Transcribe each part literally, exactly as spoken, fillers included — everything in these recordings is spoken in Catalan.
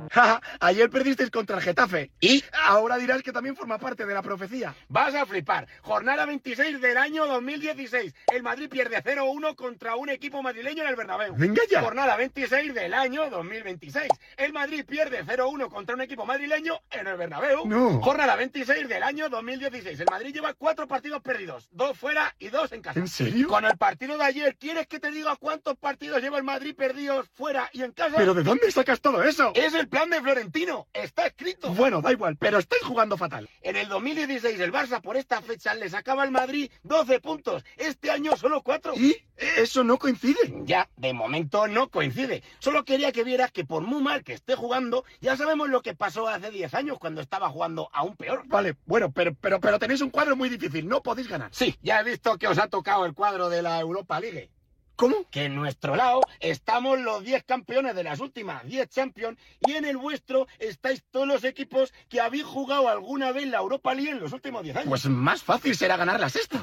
Ayer perdisteis contra el Getafe. ¿Y? Ahora dirás que también forma parte de la profecía. Vas a flipar. Jornada veintiséis del año dos mil dieciséis. El Madrid pierde cero uno contra un equipo madrileño en el Bernabéu. Venga ya. Jornada veintiséis del año dos mil veintiséis. El Madrid pierde cero uno contra un equipo madrileño en el Bernabéu. No. Jornada veintiséis del año dos mil dieciséis. El Madrid lleva cuatro partidos perdidos. Dos fuera y dos en casa. ¿En serio? Con el partido de ayer, ¿quieres que te diga cuántos partidos lleva el Madrid perdidos fuera y en casa? ¿Pero de dónde sacas todo eso? Es el plan de Florentino. Está escrito. Bueno, da igual, pero estáis jugando fatal. En el dos mil dieciséis el Barça por esta fecha le sacaba al Madrid doce puntos. Este año solo cuatro. ¿Y? Eso no coincide. Ya, de momento no coincide. Solo quería que vieras que por muy mal que esté jugando, ya sabemos lo que pasó hace diez años cuando estaba jugando aún peor. Vale, bueno, pero, pero, pero tenéis un cuadro muy difícil, no podéis ganar. Sí, ya he visto que os ha tocado el cuadro de la Europa League. ¿Cómo? Que en nuestro lado estamos los diez campeones de las últimas diez Champions y en el vuestro estáis todos los equipos que habéis jugado alguna vez la Europa League en los últimos diez años. Pues más fácil será ganar la sexta.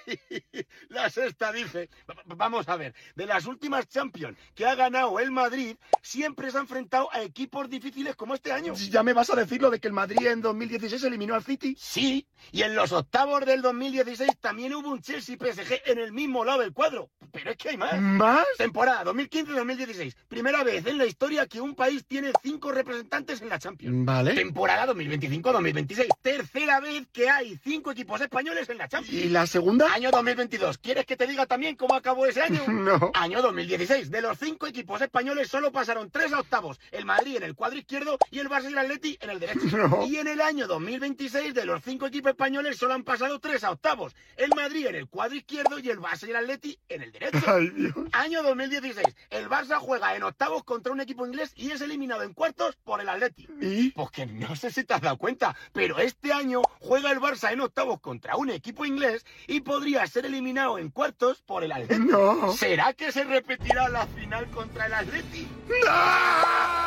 La sexta dice. Vamos a ver, de las últimas Champions que ha ganado el Madrid, siempre se ha enfrentado a equipos difíciles como este año. ¿Ya me vas a decir lo de que el Madrid en dos mil dieciséis eliminó al City? Sí, y en los octavos del dos mil dieciséis también hubo un Chelsea-P S G en el mismo lado del cuadro. Pero es que hay más. ¿Más? Temporada dos mil quince dos mil dieciséis. Primera vez en la historia que un país tiene cinco representantes en la Champions. Vale. Temporada dos mil veinticinco dos mil veintiséis. Tercera vez que hay cinco equipos españoles en la Champions. ¿Y la segunda? Año dos mil veintidós. ¿Quieres que te diga también cómo acabó ese año? No. Año dos mil dieciséis. De los cinco equipos españoles solo pasaron tres a octavos. El Madrid en el cuadro izquierdo y el Barça y el Atleti en el derecho. No. Y en el año dos mil veintiséis de los cinco equipos españoles solo han pasado tres a octavos. El Madrid en el cuadro izquierdo y el Barça y el Atleti en el derecho. Ay, Dios. Año dos mil dieciséis. El Barça juega en octavos contra un equipo inglés y es eliminado en cuartos por el Atleti. ¿Y? Pues que no sé si te has dado cuenta, pero este año juega el Barça en octavos contra un equipo inglés y podría ser eliminado en cuartos por el Atleti. No. ¿Será que se repetirá la final contra el Atleti? ¡No!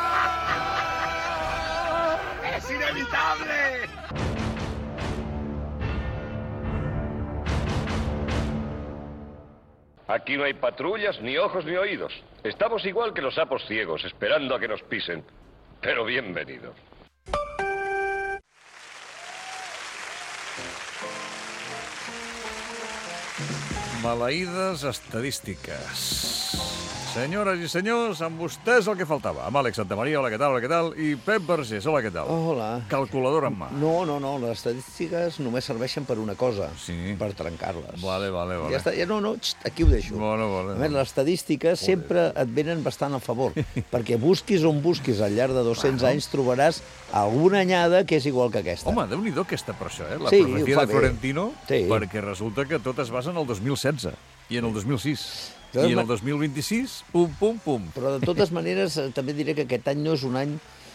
¡Es inevitable! Aquí no hay patrullas, ni ojos, ni oídos. Estamos igual que los sapos ciegos, esperando a que nos pisen. Pero bienvenidos. Maleïdes estadístiques. Senyores i senyors, amb vostès el que faltava. Amb Àlex Santamaria, hola, què tal, hola, què tal? I Pep Vergés, hola, què tal? Hola. Calculadora en mà. No, no, no, les estadístiques només serveixen per una cosa, Sí. per trencar-les. Vale, vale, vale. Ja està, ja no, no, xt, aquí ho deixo. Vale, vale. A més, les estadístiques sempre et venen bastant a favor, perquè busquis on busquis al llarg de dos-cents anys trobaràs alguna anyada que és igual que aquesta. Home, Déu-n'hi-do aquesta per això, eh? La Sí, profecia ho fa de bé. Florentino, Sí. perquè resulta que tot es basa en el dos mil setze i en el dos mil sis. Però I en ma- el dos mil vint-i-sis, pum, pum, pum. Però de totes maneres eh, també diré que aquest any no és un any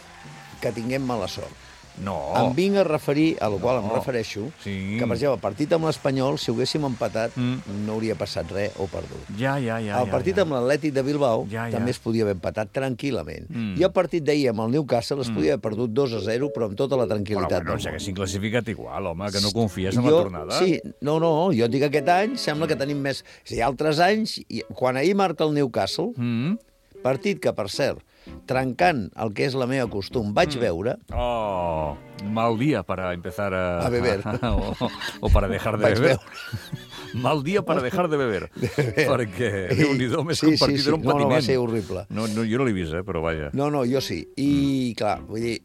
que tinguem mala sort. No. Em vinc a referir, a la qual em No. refereixo, Sí. que, per exemple, el partit amb l'Espanyol, si ho haguéssim empatat, Mm. no hauria passat res o perdut. Ja, ja, ja. El partit ja, amb l'Atlètic de Bilbao Ja, ja. també es podia haver empatat tranquil·lament. Mm. I el partit d'ahir amb el Newcastle es podia haver perdut dos a zero, però amb tota la Però, tranquil·litat però del s'haguessin món. classificat igual, home, que no confies en Jo- la tornada. Sí, no, no, jo et dic que aquest any sembla que tenim més... Si hi ha altres anys, i quan ahir marca el Newcastle, Mm. partit que, per cert, trencant el que és la meva costum, vaig veure, Oh, mal día para empezar a... A beber. o, o para dejar de Vaig beber. veure. Mal dia per dejar de beber. De beber. Perquè, Déu-n'hi-do, més Sí, que un sí, partit sí. era un No, no, patiment. va ser horrible. No, no, jo no l'he vist, eh, però vaja. No, no, jo sí. I, clar, vull dir,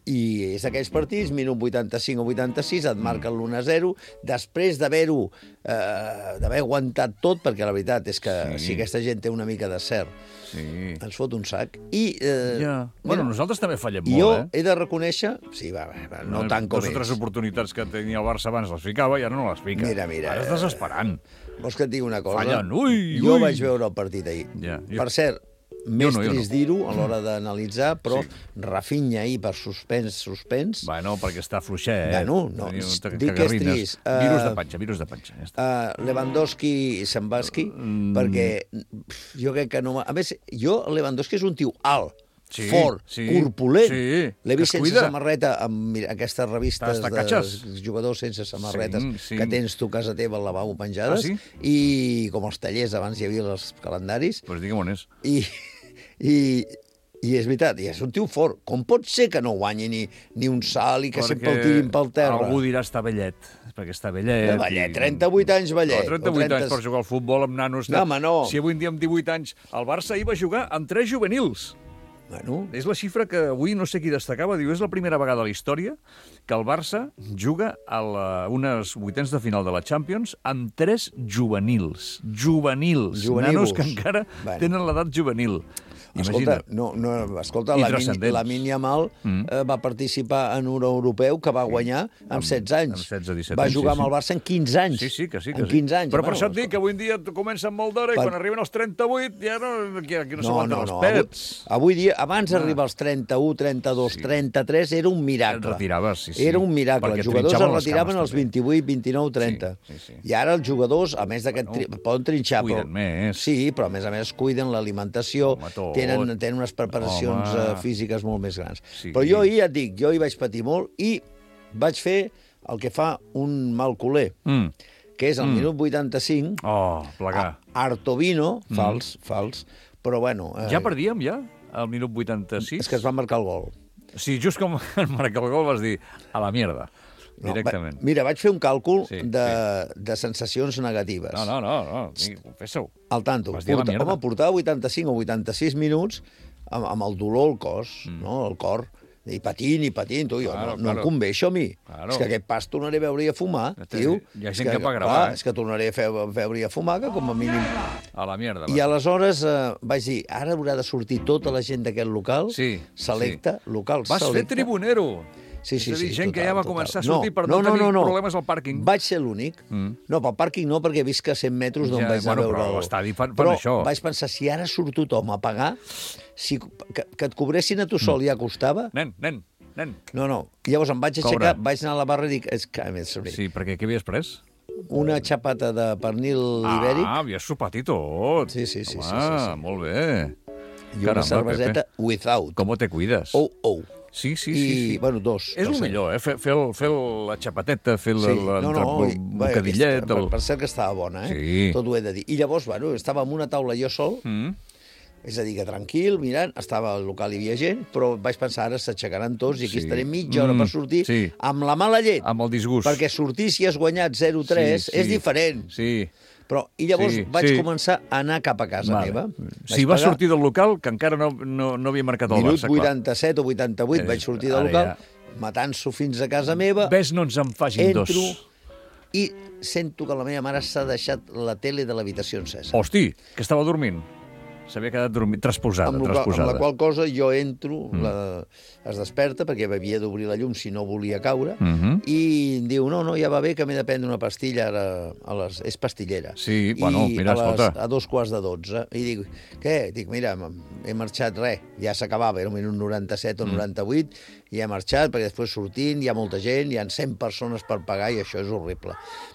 i és aquells partits, minut vuitanta-cinc o vuitanta-sis, et marquen l'u a zero, després d'haver-ho, eh, d'haver aguantat tot, perquè la veritat és que Sí. si aquesta gent té una mica de cert, Sí. ens fot un sac. I, eh, Ja. Bueno, nosaltres també fallem jo molt, eh? he de reconèixer... Sí, va, va, va no tant com Dos o tres ells. oportunitats que tenia el Barça abans les ficava i ara no les fica. Mira, mira, Ara és desesperant. Vols que et digui una cosa? Fallen, ui, Jo ui. vaig veure el partit ahir. Ja, jo- Per cert, Jo més no, jo trist no. dir-ho a l'hora d'analitzar, però Sí. Rafinha ahir per suspens, suspens, Bueno, perquè està fluixet, eh? Bueno, no, Tenia un dic cagarrines. que és trist. Virus Eh, de panxa, virus de panxa. Ja està. uh, Lewandowski i Sambaski, Mm. perquè pf, jo crec que no... m'ha- A més, jo, Lewandowski és un tio alt, Sí, fort, sí, corpulent. sí, L'he que vist es sense cuida. samarreta, amb mira, aquestes revistes Està- està de catxes. jugadors sense samarretes Sí, sí. que tens tu a casa teva al lavabo penjades, Ah, sí? i com els tallers, abans hi havia els calendaris, Pues digue'm on és. i, i I és veritat, i és un tio fort. Com pot ser que no guanyi ni, ni un salt i que Perquè sempre el tirin pel terra? Algú dirà està vellet, perquè està vellet. Vellet, trenta-vuit anys vellet. No, trenta-vuit trenta... anys per jugar al futbol amb nanos. No, home, no. Si avui en dia amb divuit anys el Barça hi va jugar amb tres juvenils. Bueno. És la xifra que avui no sé qui destacava. Diu, és la primera vegada a la història que el Barça juga a la, unes vuitens de final de la Champions amb tres juvenils. Juvenils. Juvenils. Nanos que encara bueno. tenen l'edat juvenil. Escolta, Imagina't. no, no, escolta la, Min, la Min Yamal mm. eh, va participar en un europeu que va guanyar amb, amb setze anys. Amb setze, disset va anys, jugar sí, amb el Barça en quinze anys. Sí, sí, que sí. Que en quinze anys. Però per bueno, això et dic que avui en dia comença amb molt d'hora i per... quan arriben als trenta-vuit ja no, aquí, aquí no, no s'aguanten no, els no. pets. Avui, avui dia, abans d'arribar als trenta-u, trenta-dos, Sí. trenta-tres, era un miracle. Et retiraves, sí, sí. Era un miracle. Perquè Els jugadors es trinxaven les retiraven cames, als vint-i-vuit, vint-i-nou, trenta. Sí, sí, sí. I ara els jugadors, a més d'aquest... Bueno, Tri... poden trinxar, però... cuiden més. Sí, però a més a més cuiden l'alimentació, Home, tot. tenen, tenen unes preparacions Home. uh, físiques molt més grans. Sí. Però jo ahir, ja et dic, jo hi vaig patir molt i vaig fer el que fa un mal culer, Mm. que és al Mm. minut vuitanta-cinc, Oh, plegar. Artovino, Mm. fals, fals, però bueno... Eh, Ja perdíem, ja? Al minut vuitanta-sis? És que es va marcar el gol. Sí, just com en marcar el gol vas dir a la mierda, No, directament. va, mira, vaig fer un càlcul Sí, de, de sensacions negatives. No, no, no, no. confessa-ho. Al tanto. Vas dir a la Porta, mierda. home, portava vuitanta-cinc o vuitanta-sis minuts amb, amb el dolor al cos, mm. no? El cor, i patint, i patint. Tu, jo, Claro, no, no claro. em convé això a mi. Claro. És que aquest pas tornaré a veure i a fumar, Té- tio. hi ha És gent que va gravar, clar, eh? És que tornaré a fer, veure i a fumar, que com a mínim... A la mierda. I aleshores eh, vaig dir, ara haurà de sortir tota la gent d'aquest local, Sí, selecta, local, Vas fer selecta. tribunero. Sí, sí, és a dir, sí, gent total, que ja va total. començar a sortir no, per no, no, no, tenir no, no. problemes al pàrquing. Vaig ser l'únic. Mm. No, pel pàrquing no, perquè he vist que a cent metres d'on Ja, vaig anar bueno, a veure... però el- a l'estadi fan- fan però això. vaig pensar, si ara surt tothom a pagar, si, que, que et cobressin a tu sol ja costava... Nen, nen, nen. No, no. Llavors em vaig Cobra. aixecar, vaig anar a la barra i dic... És que, a més, Sí, perquè què havies pres? una xapata de pernil ibèric Ah, havies sopat i tot. Sí, sí, sí, Home, sí, sí, sí. molt bé. i una Caramba, cerveseta Pepe. without. Com te cuides? Oh, oh. Sí, sí, I, sí. sí. bueno, dos. És per el cert. millor, eh? Fer, fer, el, fer la xapateta, fer Sí, la, no, la, no, el i- bocadillet... per, El... per cert que estava bona, eh? Sí. Tot ho he de dir. I llavors, bueno, estava en una taula jo sol, Mm? és a dir, que tranquil, mirant, estava al local, hi havia gent, però vaig pensar, ara s'aixecaran tots i aquí Sí. estaré mitja hora Mm, per sortir sí. amb la mala llet. Amb el disgust. Perquè sortir si has guanyat zero tres Sí, sí. és diferent. Sí. Però, I llavors Sí, vaig sí. començar a anar cap a casa Vale. meva. Si Vaig vas pagar sortir del local, que encara no, no, no havia marcat el minut Barça, clar. vuitanta-set o vuitanta-vuit, Eh, vaig sortir del ara local, ja. matant-s'ho fins a casa meva, Ves, no ens en facin entro dos. i sento que la meva mare s'ha deixat la tele de l'habitació encesa. Hosti, que estava dormint. S'havia quedat dormint, transposada, amb, la, amb transposada. la qual cosa jo entro, Mm. la, es desperta, perquè havia d'obrir la llum si no volia caure, Mhm. i em diu, no, no, ja va bé, que m'he de prendre una pastilla ara, a les... és pastillera. Sí, bueno, I mira, a, les, escolta. a dos quarts de dotze. I dic, què? Dic, mira, he marxat, res, ja s'acabava, era un minut noranta-set o Mm. noranta-vuit, i he marxat, perquè després sortint, hi ha molta gent, hi ha cent persones per pagar, i això és horrible.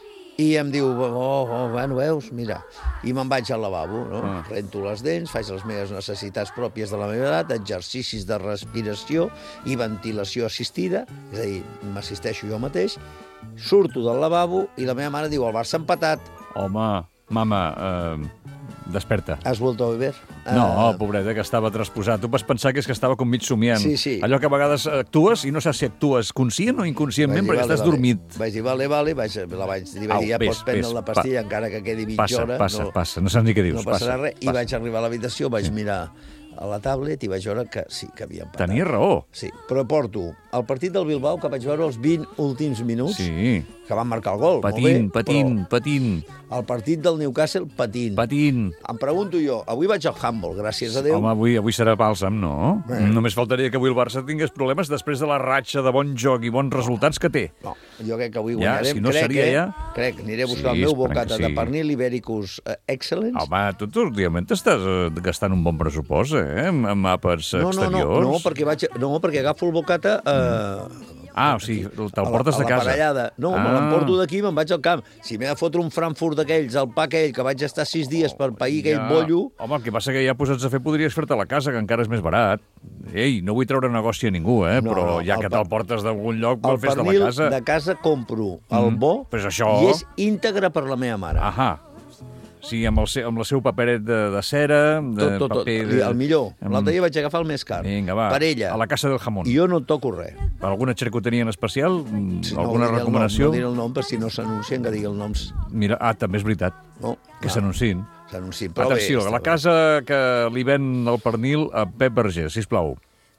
I em diu, oh, oh, bueno, veus, mira. I me'n vaig al lavabo, no? Ah. Rento les dents, faig les meves necessitats pròpies de la meva edat, exercicis de respiració i ventilació assistida, és a dir, m'assisteixo jo mateix, surto del lavabo i la meva mare diu, el Barça ha empatat, Home, mama, eh, desperta. has vuelto a beber? No, Eh, pobreta, que estava transposat. Tu vas pensar que és que estava com mig somiant. Sí, sí. Allò que a vegades actues i no saps si actues conscient o inconscientment vaig dir, perquè estàs vale, dormit. Vale. Vaig dir, vale, vale, vaig, la vaig dir, vaig Au, dir ja ves, pots prendre ves, la pastilla encara que quedi mitja Passa, hora. passa, no, passa. No saps ni què dius. no passarà passa, res. I passa. vaig arribar a l'habitació, vaig mirar a la tablet i vaig veure que sí, que havia empatat. Tenia raó. Sí, però porto el partit del Bilbao, que vaig veure els vint últims minuts, Sí. que van marcar el gol, Patint, molt bé, patint, patint, però el partit del Newcastle, patint. patint. Em pregunto jo, avui vaig al handball, gràcies a Déu. Home, avui, avui serà bàlsam, no? Bé. Només faltaria que avui el Barça tingués problemes després de la ratxa de bon joc i bons resultats que té. No, jo crec que avui Ja, guanyarem. si no crec, seria eh? ja- Crec, aniré a buscar Sí, el meu esperem que bocata de sí. pernil Ibericus eh, Excellence. Home, tu, tu últimament t'estàs eh, gastant un bon pressupost, eh? Amb amb àpats no, no, exteriors. no, no, perquè vaig, no, perquè agafo el bocata... Eh, Ah, o sigui, te'l a la- portes de a la casa. parellada. No, Ah. me l'emporto d'aquí i me'n vaig al camp. Si m'he de fotre un Frankfurt d'aquells, el pa aquell, que vaig estar sis dies per pair aquell Ja. bollo... Home, el que passa que ja posats a fer podries fer-te a la casa, que encara és més barat. Ei, no vull treure negoci a ningú, eh? No, Però no, ja el que pa- te'l portes d'algun lloc, El el fes de la pernil casa. de casa compro el Mm, bo pues això- i és íntegre per la meva mare. Ahà. Sí, amb el, seu, amb el seu paperet de, de cera, de Tot, tot, tot. paper... De... El millor. L'altre dia vaig agafar el més car. Vinga, va, per ella. a la Casa del Jamón. I jo no et toco res. Per alguna xercoteria en especial? Si Alguna no, recomanació? No diré el nom, per si no s'anuncien, que digui els noms. Mira, ah, també és veritat. No, Que s'anunciïn. S'anuncien. Però Atenció, bé, la casa que li ven el pernil a Pep Vergés, sisplau.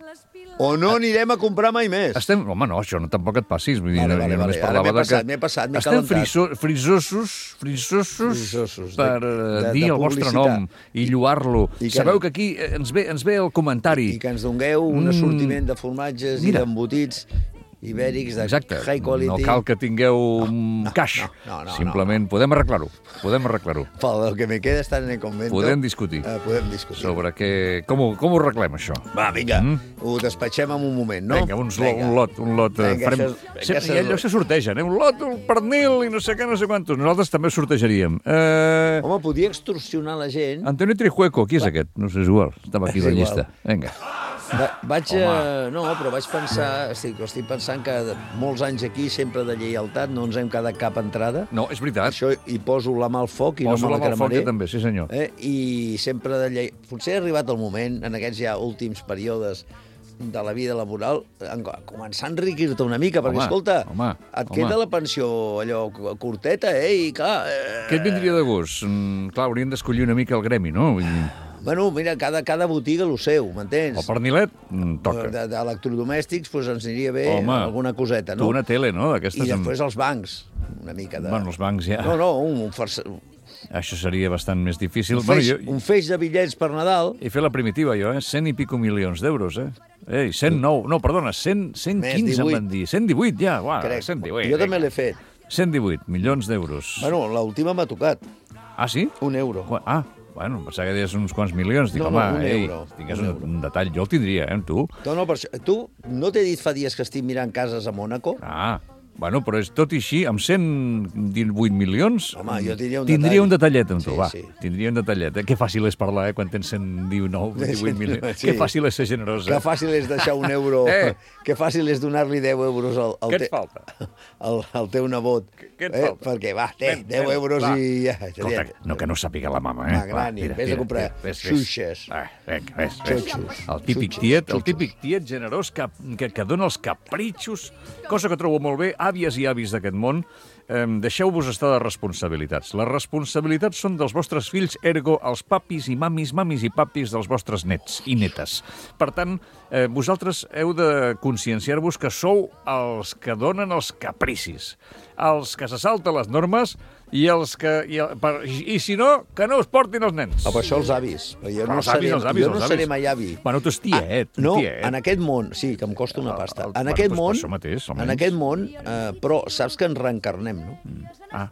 O no anirem a comprar mai més. Estem... Home, no, això no tampoc et passis. Vull dir, Vale, jo vale, només vale. Ara parlava m'he de passat, m'he passat, m'he Estem calentat. friso, frisosos, frisosos, Frisosos, de- per eh, de- dir de el vostre publicitat. nom i lloar-lo. I que- Sabeu que aquí eh, ens ve, ens ve el comentari. I que ens dongueu un Mm. assortiment de formatges Mira. i d'embotits ibèrics de Exacte. high quality. No cal que tingueu no, cash. no, no, no, Simplement podem arreglar-ho. Podem arreglar-ho. Pel que me queda estar en el convento. Podem discutir. Eh, podem discutir. Sobre què... Com, ho- com ho arreglem, això? Va, vinga, Mm. ho despatxem en un moment, no? Vinga, uns, lo, un lot, un lot. eh, Vinga, farem... això és- Sempre, això I és- allò se sortegen, eh? Un lot, un pernil i no sé què, no sé quantos. Nosaltres també sortejaríem. Eh... Home, podia extorsionar la gent. Antonio Trijueco, qui és aquest? No sé, és igual. Estava aquí És a la igual. llista. Vinga. Va, vaig, eh, no, però vaig pensar, estic, estic pensant que de molts anys aquí, sempre de lleialtat, no ens hem quedat cap entrada. No, és veritat. Això hi poso la mà al foc i Poso no la me la mà al foc, cremaré. jo també, sí senyor. Eh? I sempre de llei... Potser ha arribat el moment, en aquests ja últims períodes de la vida laboral, en, començar a enriquir-te una mica, perquè, Home, escolta, home, et home. queda la pensió allò curteta, eh? I clar... Eh... Què et vindria de gust? Mm, clar, hauríem d'escollir una mica el gremi, no? Vull dir, Bueno, mira, cada, cada botiga el seu, m'entens? el pernilet, mm, toca. De- D'electrodomèstics, doncs ens aniria bé Home, alguna coseta, Tu no? una tele, no? D'aquestes I amb- després els bancs, una mica de... Bueno, els bancs ja... No, no, un, un, farsa... un, Això seria bastant més difícil. feix, Bueno, jo, un feix de bitllets per Nadal. he fet la primitiva, jo, eh? Cent i pico milions d'euros, eh? Ei, cent nou, no, perdona, cent, cent quinze em divuit. van dir. cent divuit, ja, uah, Crec. cent divuit. Jo també l'he fet. cent divuit milions d'euros. Bueno, l'última m'ha tocat, Ah, sí? un euro. Qua- Ah, bueno, em pensava que deies uns quants milions. Dic, No, no, home, un ei, euro, tingués un un, euro. un detall. Jo el tindria, eh, amb tu. No, no, per això. Tu no t'he dit fa dies que estic mirant cases a Mònaco? Ah, bueno, però és tot i així, amb cent divuit milions... Home, jo tindria un tindria detall. un detallet amb tu, Sí, va. sí. Tindria un detallet. Eh? Que fàcil és parlar, eh, quan tens cent dinou, divuit milions. Sí. Que fàcil és ser generós, Que eh? fàcil és deixar un euro... Eh. Que fàcil és donar-li deu euros al, al, Què et falta? al, al teu nebot. Què et eh? falta? Perquè, va, té, Ven, deu ven, euros va. i... Ja, Escolta, no que no sàpiga la mama, eh? Magrani, Va, mira, vés a mira, comprar mira, ves, ves. xuxes. Ah, vinga, ves, ves. Xutxos. El típic Xutxos, tiet, el xutxos. típic tiet generós que, que, que dona els capritxos, cosa que trobo molt bé, àvies i avis d'aquest món. Eh, deixeu-vos estar de responsabilitats. Les responsabilitats són dels vostres fills, ergo els papis i mamis, mamis i papis dels vostres nets i netes. Per tant, eh, vosaltres heu de conscienciar-vos que sou els que donen els capricis, els que se salten les normes i els que... I, el- per, i, i si no, que no us portin els nens. Ah, però això els avis. Però jo no Els avis, seré, els avis, jo els no avis. seré mai avi. Bueno, tu és tiet, Ah, no, tiet. en aquest món, sí, que em costa una pasta. el- En bueno, aquest doncs per món, això mateix, en almenys. aquest món, eh, però saps que ens reencarnem, no? Ah,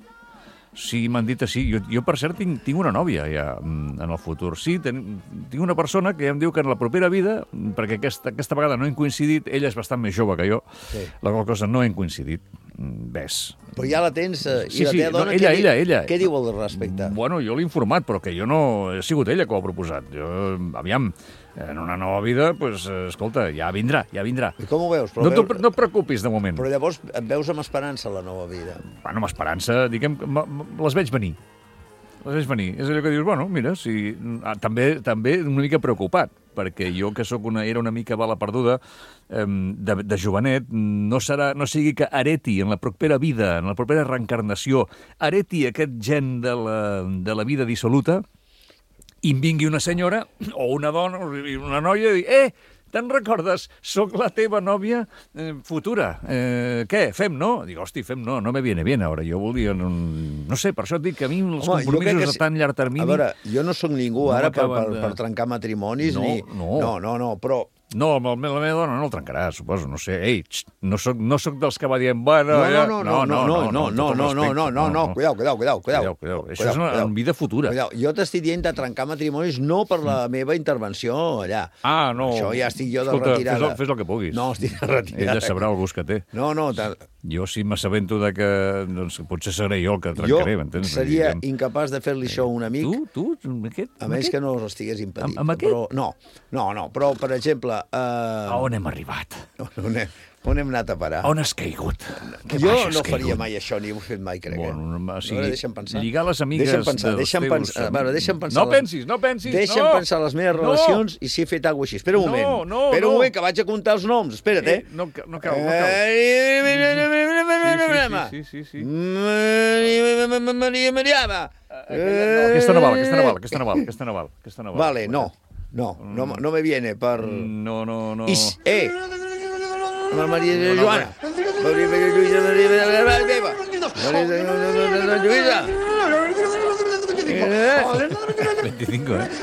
sí, m'han dit així. Jo, jo, per cert, tinc, tinc una nòvia ja mm, en el futur. Sí, ten, tinc una persona que ja em diu que en la propera vida, perquè aquesta, aquesta vegada no hem coincidit, ella és bastant més jove que jo, Sí. la qual cosa no hem coincidit. Mm, Ves. Però ja la tens, eh, Sí, i la sí, teva no, dona, ella, què, ella, diu, ella. què diu al respecte? Bueno, jo l'he informat, però que jo no... Ha sigut ella que ho ha proposat. Jo, aviam, en una nova vida, doncs, eh, escolta, ja vindrà, ja vindrà. I com ho veus? Però, No, veus, t'ho- no et preocupis, de moment. però llavors et veus amb esperança a la nova vida. Bueno, amb esperança, diguem, que m- m- les veig venir. Les veig venir. És allò que dius, bueno, mira, si... Ah, també, també una mica preocupat, perquè jo, que sóc una, era una mica bala perduda, eh, de, de jovenet, no, serà, no sigui que hereti en la propera vida, en la propera reencarnació, hereti aquest gen de la, de la vida dissoluta, i em vingui una senyora, o una dona, o una noia, i dir, eh, te'n recordes? Soc la teva nòvia eh, futura. Eh, què, fem, no? Dic, hosti, fem, no, no me viene bien ara. Jo volia... Un... No sé, per això et dic que a mi els Home, jo crec compromisos que de si- tan llarg termini... A veure, jo no sóc ningú No ara per, per, m'acaben de- per trencar matrimonis, No, ni... no. no, no, no, però... No, amb el, la meva dona no el trencarà, suposo, no sé. Ei, xt, no soc, no soc dels que va dient, bueno... No, ja... no, no, no, no, no, no, no, no, no, no, no, no, cuidao, cuidao, cuidao, cuidao. Cuidao, cuidao. Això és una vida futura. Cuidao. Jo t'estic dient de trencar matrimonis no per la meva intervenció allà. Ah, no. Això ja estic jo de Escolta, retirada. Fes el, fes el que puguis. No, estic de retirada. Ella sabrà el gust que té. No, no, te... Jo, si m'assabento de que... Doncs, potser seré jo el que jo trencaré, m'entens? seria Vull dir, incapaç de fer-li això a un amic, Tu, tu, amb aquest? a amb més aquest? que no estigués impedit. Amb- amb aquest? Però, no, no, no, però, per exemple... Eh... A on hem arribat? No, no, anem. On hem anat a parar? On has caigut? Que Jo baix has no caigut. faria mai això, ni ho he fet mai, crec. Bueno, eh? o sigui, Ara, deixa'm pensar. lligar les amigues deixa'm pensar, dels deixa'm teus... pensar, a veure, deixa'm pensar No les- pensis, no pensis, Deixa'm no! pensar les meves No! relacions i si he fet alguna cosa així. Espera un No, moment. no, Espera un no. moment, que vaig a comptar els noms. Espera't, eh? Eh, no, ca- no cal, no cal. Sí, sí, sí, sí, sí. Maria Mariama. Aquesta no val, aquesta no val, aquesta no val, aquesta no val. Aquesta no val. Vale, no. No, no, no me viene per... No, no, no. I, eh! La Maria Joana. Maria Lluïsa, Maria Meva. Maria Lluïsa. veinticinco, eh?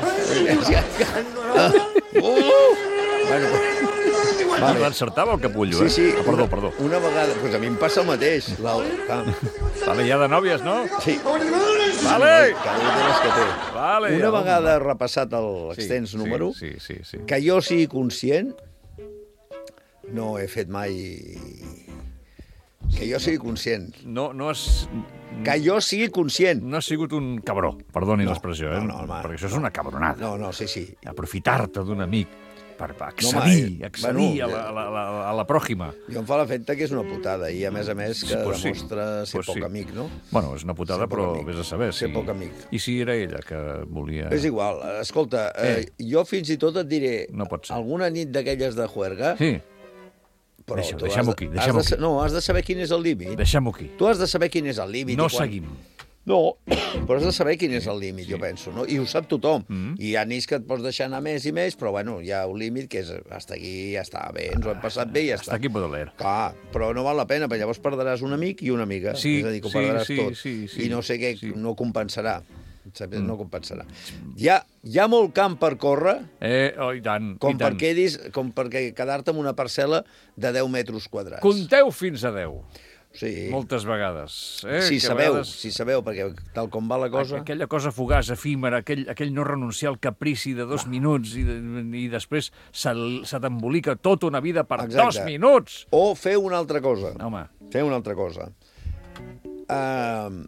Bueno, Vale. L'encertava el capullo, sí, eh? sí. Ah, perdó, una, perdó. Una vegada... Pues a mi em passa el mateix. La, ah, Vale, ja de nòvies, no? sí. Vale! Cada un té les que té. Vale. Una ja, vegada repassat l'extens sí, número, Sí, sí, sí. sí. que jo sigui conscient, no he fet mai... Que jo sigui conscient. No, no has... Que jo sigui conscient. No has sigut un cabró, perdoni No, l'expressió, eh? no, no, home, Perquè això és una cabronada. No, no, sí, sí. Aprofitar-te d'un amic per accedir, No, home, accedir bueno, a, la, a, la, a la pròxima. Jo em fa l'efecte que és una putada i, a més a més, que Sí, pues sí. demostra ser Pues poc sí. amic, no? Bueno, és una putada, Ser poc però amic. vés a saber. Ser si... poc amic. I si era ella que volia... És igual. Escolta, eh, jo fins i tot et diré No pot ser. alguna nit d'aquelles de juerga, Sí, però Deixa- tu has deixem-ho de- aquí, has deixem-ho de sa- aquí. No, has de saber quin és el límit. deixem-ho aquí. Tu has de saber quin és el límit. No i quan... seguim. No, però has de saber quin és el límit, Sí. jo penso, no? I ho sap tothom. Mm. I hi ha nits que et pots deixar anar més i més, però, bueno, hi ha un límit que és hasta aquí, ja està bé, ens ho hem passat bé i ja Hasta està. aquí puedo leer. Clar, però no val la pena, perquè llavors perdràs un amic i una amiga. Sí, és a dir, que ho sí, perdràs sí, tot. sí, sí, I no sé què, sí. no compensarà. Saps? No compensarà. Hi ha, hi ha molt camp per córrer, Eh, oh, i tant, com, i tant. per quedis, com perquè quedar-te en una parcel·la de deu metres quadrats. Compteu fins a deu. Sí. Moltes vegades. Eh? Si que a sabeu, vegades... si sabeu, perquè tal com va la cosa... Aquella cosa fugaç, efímera, aquell, aquell no renunciar al caprici de dos minuts i, de, i després se, se t'embolica tota una vida per Exacte. dos minuts. O fer una altra cosa. Home, Fer una altra cosa. Uh,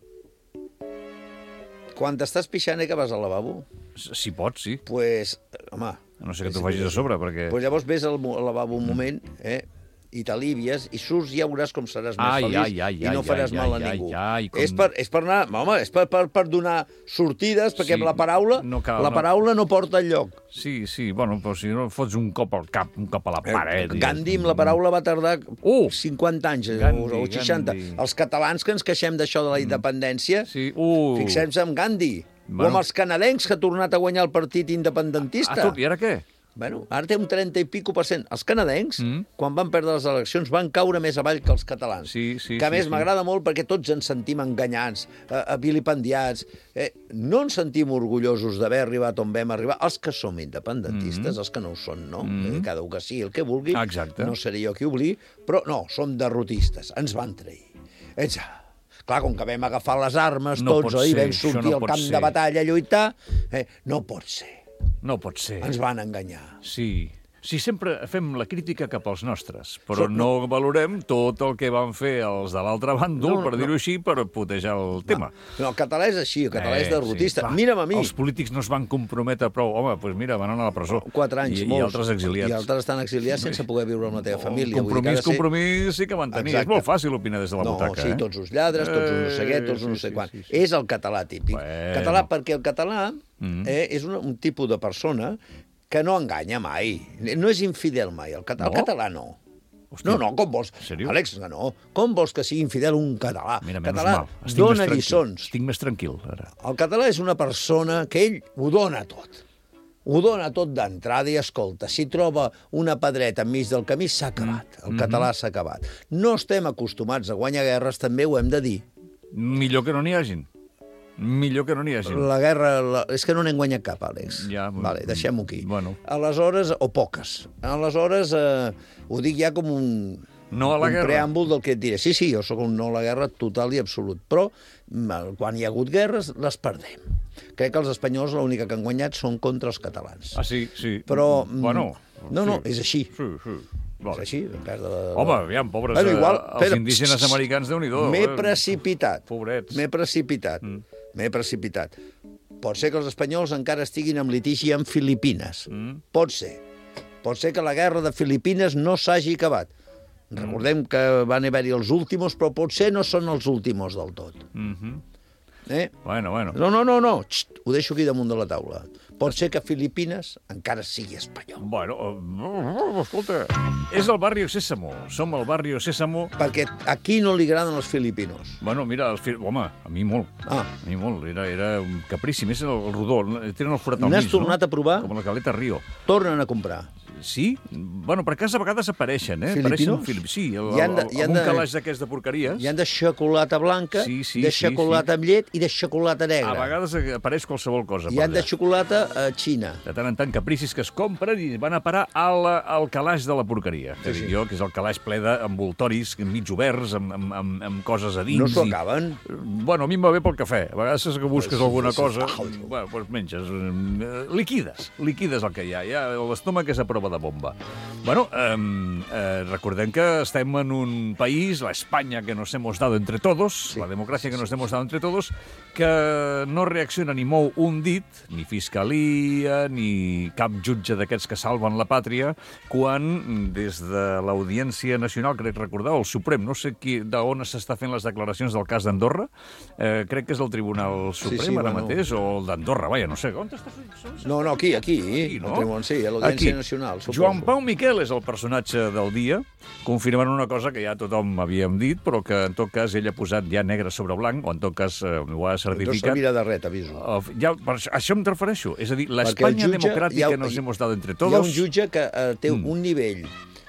quan t'estàs pixant i que vas al lavabo, si pots, sí. pues, home... A no ser que t'ho facis a sobre, perquè... Pues llavors ves al, mo- al lavabo un moment, eh? I t'alivies, i surts i ja veuràs com seràs més Ai, feliç ai, ai, i no ai, faràs ai, mal a ai, ningú. ai, com- és, per, és per anar... Home, és per, per, per donar sortides, perquè Sí, la paraula no cal, la no. paraula no porta enlloc. Sí, sí, bueno, però si no fots un cop al cap, un cop a la paret... Eh, Gandhi amb la paraula va tardar Uh! cinquanta anys, Gandhi, o, o seixanta. Gandhi. Els catalans que ens queixem d'això de la independència, Sí, uh! fixem-se en Gandhi. Bueno. O amb els canadencs que ha tornat a guanyar el partit independentista. Ah, tot, i ara què? Bueno, ara té un trenta i pico per cent. Els canadencs, Mm. quan van perdre les eleccions, van caure més avall que els catalans. Sí, sí, que a sí, més sí. m'agrada molt perquè tots ens sentim enganyats, eh, eh, vilipendiats. Eh, no ens sentim orgullosos d'haver arribat on vam arribar. Els que som independentistes, els que no ho són, no? Mm. Eh, cada un que sigui el que vulgui. Exacte. No seré jo qui obli, però no, som derrotistes. Ens van trair. Ets... Clar, com que vam agafar les armes No tots, pot oi, ser, vam això sortir no al pot camp ser. de batalla a lluitar, eh, no pot ser. No pot ser. Ens van enganyar. Sí. Sí, sempre fem la crítica cap als nostres, però So- no valorem tot el que van fer els de l'altre bàndol, No, per dir-ho no. així, per putejar el tema. No, el català és així, el català és derrotista. Eh, clar. Mira'm a mi. Els polítics no es van comprometre prou. Home, doncs mira, van anar a la presó. Quatre anys, I, molts. I altres exiliats. I altres estan exiliats sense poder viure amb la teva família. El Vull dir que ha compromís, de ser- compromís sí que van tenir. Exacte. És molt fàcil opinar des de la No, butaca, sí, eh? tots uns lladres, tots uns no sé què, tots Eh, uns no sé sí, quan. sí, sí. És el català típic. Bueno. Català, perquè el català Mm. eh, és un, un tipus de persona que no enganya mai. No és infidel mai. El català No? no, el català no. Hòstia, No, no, com vols? en sèrio? Àlex, no. Com vols que sigui infidel un català? Mira, menys català mal. Estic més dona tranquil. lliçons. Estic més tranquil, ara. El català és una persona que ell ho dona tot. Ho dona tot d'entrada i escolta, si troba una pedreta enmig del camí, s'ha acabat. El català s'ha acabat. No estem acostumats a guanyar guerres, també ho hem de dir. Millor que no n'hi hagin. Millor que no n'hi hagin. La guerra... La... És que no n'hem guanyat cap, Àlex. Ja, vale, deixem-ho aquí. bueno. Aleshores, o poques. Aleshores, eh, ho dic ja com un... No a la un guerra. preàmbul del que et diré. Sí, sí, jo sóc un no a la guerra total i absolut. Però mm, quan hi ha hagut guerres, les perdem. Crec que els espanyols l'única que han guanyat són contra els catalans. Ah, sí, sí. Però... mm, Bueno. No, no, sí. és així. Sí, sí. És Vale. així. Perdre la... Home, aviam, pobres, Bueno, igual, eh, els però- indígenes americans, Déu-n'hi-do. M'he eh? precipitat. Pobrets. M'he precipitat. Mm. M'he precipitat. Pot ser que els espanyols encara estiguin en litigi amb Filipines. Mm. Pot ser. Pot ser que la guerra de Filipines no s'hagi acabat. Recordem que van haver-hi els últimos, però potser no són els últimos del tot. Mhm. Eh? Bueno, bueno. No, no, no, no. Xt, ho deixo aquí damunt de la taula. Pot ser que Filipines encara sigui espanyol. Bueno, uh, escolta, és el barri Sésamo. Som al barri Sésamo. Perquè aquí no li agraden els filipinos. Bueno, mira, els fil... home, a mi molt. Ah. A mi molt. Era, era un caprici. Més el, el rodó. Tenen el forat al mig, N'has tornat no? a provar? Com la Caleta Rio. Tornen a comprar. Sí? Bueno, per casa a vegades apareixen, eh? Filipinos? Apareixen Filip... Sí, el, Hi han de- el, hi han amb un de- calaix d'aquests de porqueries. Hi han de xocolata blanca, Sí, sí, de sí, xocolata amb llet i de xocolata A negra. vegades apareix qualsevol cosa. Hi per han de allà. xocolata eh, xina. De tant en tant capricis que es compren i van a parar al, al calaix de la porqueria. Sí, Sí, dic sí. jo, que és el calaix ple d'envoltoris mig oberts, amb, amb, amb, amb coses a dins. No s'ho i- acaben. Bueno, a mi em va bé pel cafè. A vegades és que busques Pues, alguna pues, cosa, ah, bueno, doncs menges. eh, Liquides, liquides el que hi ha. Ja, l'estómac és a prova de bomba. Bueno, eh, eh, recordem que estem en un país, la España que nos hemos dado entre todos, Sí. la democràcia que nos hemos dado entre todos, que no reacciona ni mou un dit, ni fiscalia, ni cap jutge d'aquests que salven la pàtria, quan des de l'Audiència Nacional, crec recordar, o el Suprem, no sé qui, d'on s'està fent les declaracions del cas d'Andorra, eh, crec que és el Tribunal Suprem sí, ara bueno. mateix, o el d'Andorra, vaja, no sé. On està? No, no, aquí, aquí. Aquí, no? No? Tribunal, sí, a l'Audiència Aquí. Nacional, suposo. Joan Pau Miquel és el personatge del dia, confirmant una cosa que ja tothom havíem dit, però que en tot cas ell ha posat ja negre sobre blanc, o en tot cas eh, ho ha No certificat. servirà de res, t'aviso. Uh, ja, per això, a això em refereixo. És a dir, Perquè el l'Espanya jutge- democràtica hi ha- que nos hemos dado entre Hi ha todos... un jutge que eh, té Mm. un nivell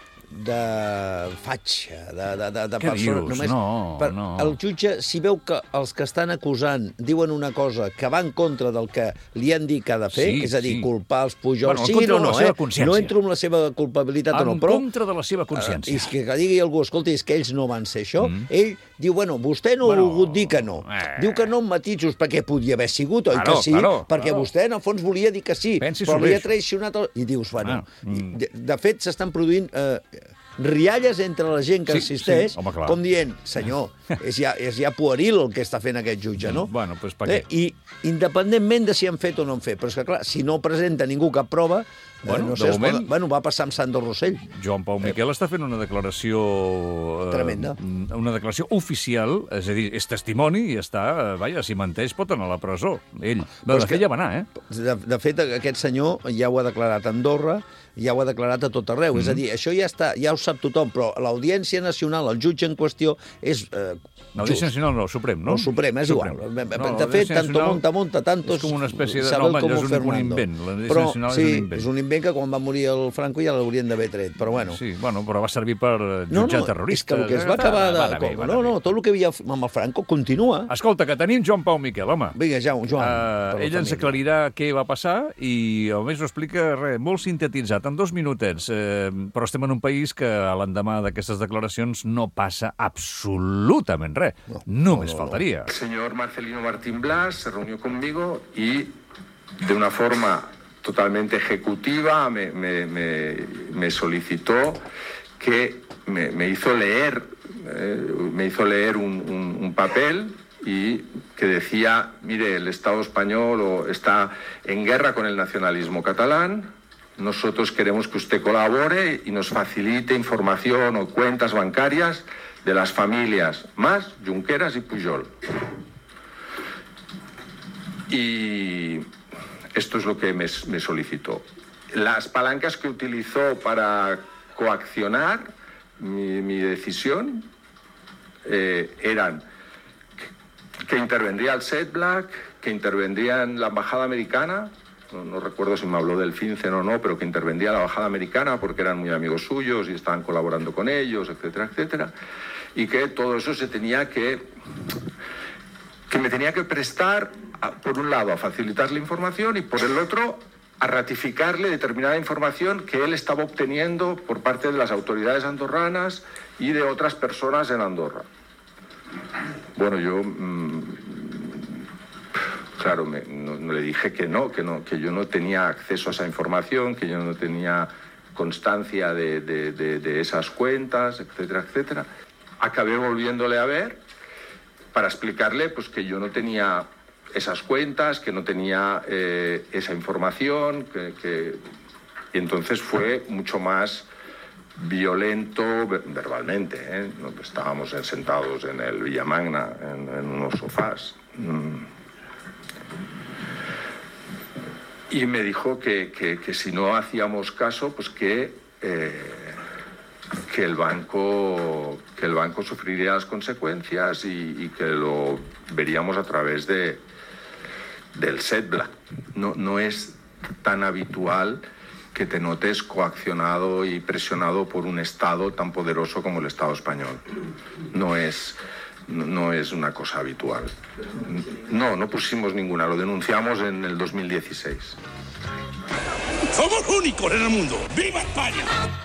de fatxa, de, de, de, de Què persona... dius? No, no. El jutge, si veu que els que estan acusant diuen una cosa que va en contra del que li han dit que ha de fer, Sí, és a dir, sí. culpar els Pujols, Bueno, en sí contra o de no, la seva eh? consciència. No entro en la seva culpabilitat o En no, però... contra de la seva Eh, consciència. és que, que digui algú, escolta, és que ells no van ser això, mm. ell diu, bueno, vostè no Bueno, ha volgut dir que no. eh. Diu que no amb matisos, perquè podia haver sigut, oi Claro, que sí? claro, perquè claro. vostè, en el fons, volia dir que sí, Pensi però sobre li ha això. traicionat... El... I dius, bueno... Ah, mm. de, de fet, s'estan produint... Eh, rialles entre la gent que Sí, assisteix, sí, home, clar. com dient, senyor, és ja, és ja pueril el que està fent aquest jutge, no? Bueno, doncs per Eh, què? I independentment de si han fet o no han fet, però és que, clar, si no presenta ningú cap prova, Bueno, eh, no de sé, es moment- pot... bueno, va passar amb Sandro Rossell. Joan Pau Miquel està fent una declaració... Eh, Tremenda. Una declaració oficial, és a dir, és testimoni i està... Eh, vaja, si menteix pot anar a la presó. Ell. Però De és fet, que- ja va anar, eh? De, de fet, aquest senyor ja ho ha declarat a Andorra, ja ho ha declarat a tot arreu. Mm -hmm. És a dir, això ja està, ja ho sap tothom, però l'Audiència Nacional, el jutge en qüestió, és... Eh, L'Audiència Nacional no, Suprem, no? No, Suprem, és Suprem. igual. No, De fet, l'Audiència tanto Nacional monta, monta, tantos... És com una espècie de... Isabel No, como és un, un Fernando. invent. L'Audiència Però, Nacional sí, és un invent. és un invent que quan va morir el Franco ja l'haurien d'haver tret, però bueno. Sí, bueno, però va servir per eh, No, jutjar no, terroristes. és que el que es va Eh, acabar de... va anar bé, com- va anar no, bé. no, tot el que havia amb el Franco continua. Escolta, que tenim Joan Pau Miquel, home. Vinga, ja, Joan. Uh, per la ell ens família. aclarirà què va passar i a més ho explica res, molt sintetitzat, en dos minutets. Eh, però estem en un país que a l'endemà d'aquestes declaracions no passa absolutament res. No, Només no, no, no. faltaria. El señor Marcelino Martín Blas se reunió conmigo y de una forma totalmente ejecutiva me, me- me- me solicitó que me, me hizo leer, eh, me hizo leer un, un- un papel y que decía, mire, el Estado español o- está en guerra con el nacionalismo catalán. Nosotros queremos que usted colabore y nos facilite información o cuentas bancarias de las familias Mas, Junqueras y Pujol. Y esto es lo que me, me solicitó. Las palancas que utilizó para coaccionar mi, mi decisión eh, eran que, que intervendría el Set Black, que intervendría en la embajada americana. No, no recuerdo si me habló del FinCEN o no, pero que intervendría la embajada americana porque eran muy amigos suyos y estaban colaborando con ellos, etcétera, etcétera. Y que todo eso se tenía que... que me tenía que prestar, a- por un lado, a facilitarle información y por el otro, a ratificarle determinada información que él estaba obteniendo por parte de las autoridades andorranas y de otras personas en Andorra. Bueno, yo... mm, Claro, me, no, no le dije que no, que no, que yo no tenía acceso a esa información, que yo no tenía constancia de, de- de- de esas cuentas, etcétera, etcétera. Acabé volviéndole a ver para explicarle pues, que yo no tenía esas cuentas, que no tenía eh, esa información, que, que- y entonces fue mucho más violento verbalmente, ¿eh? Estábamos sentados en el Villamagna, en, en unos sofás. Y me dijo que, que, que si no hacíamos caso, pues que, eh, que, el banco, que el banco sufriría las consecuencias y, y que lo veríamos a través de, del SEDBLA. No, no es tan habitual que te notes coaccionado y presionado por un Estado tan poderoso como el Estado español. No es, no, no es una cosa habitual. No, no pusimos ninguna, lo denunciamos en el dos mil dieciséis. ¡Somos únicos en el mundo! ¡Viva España!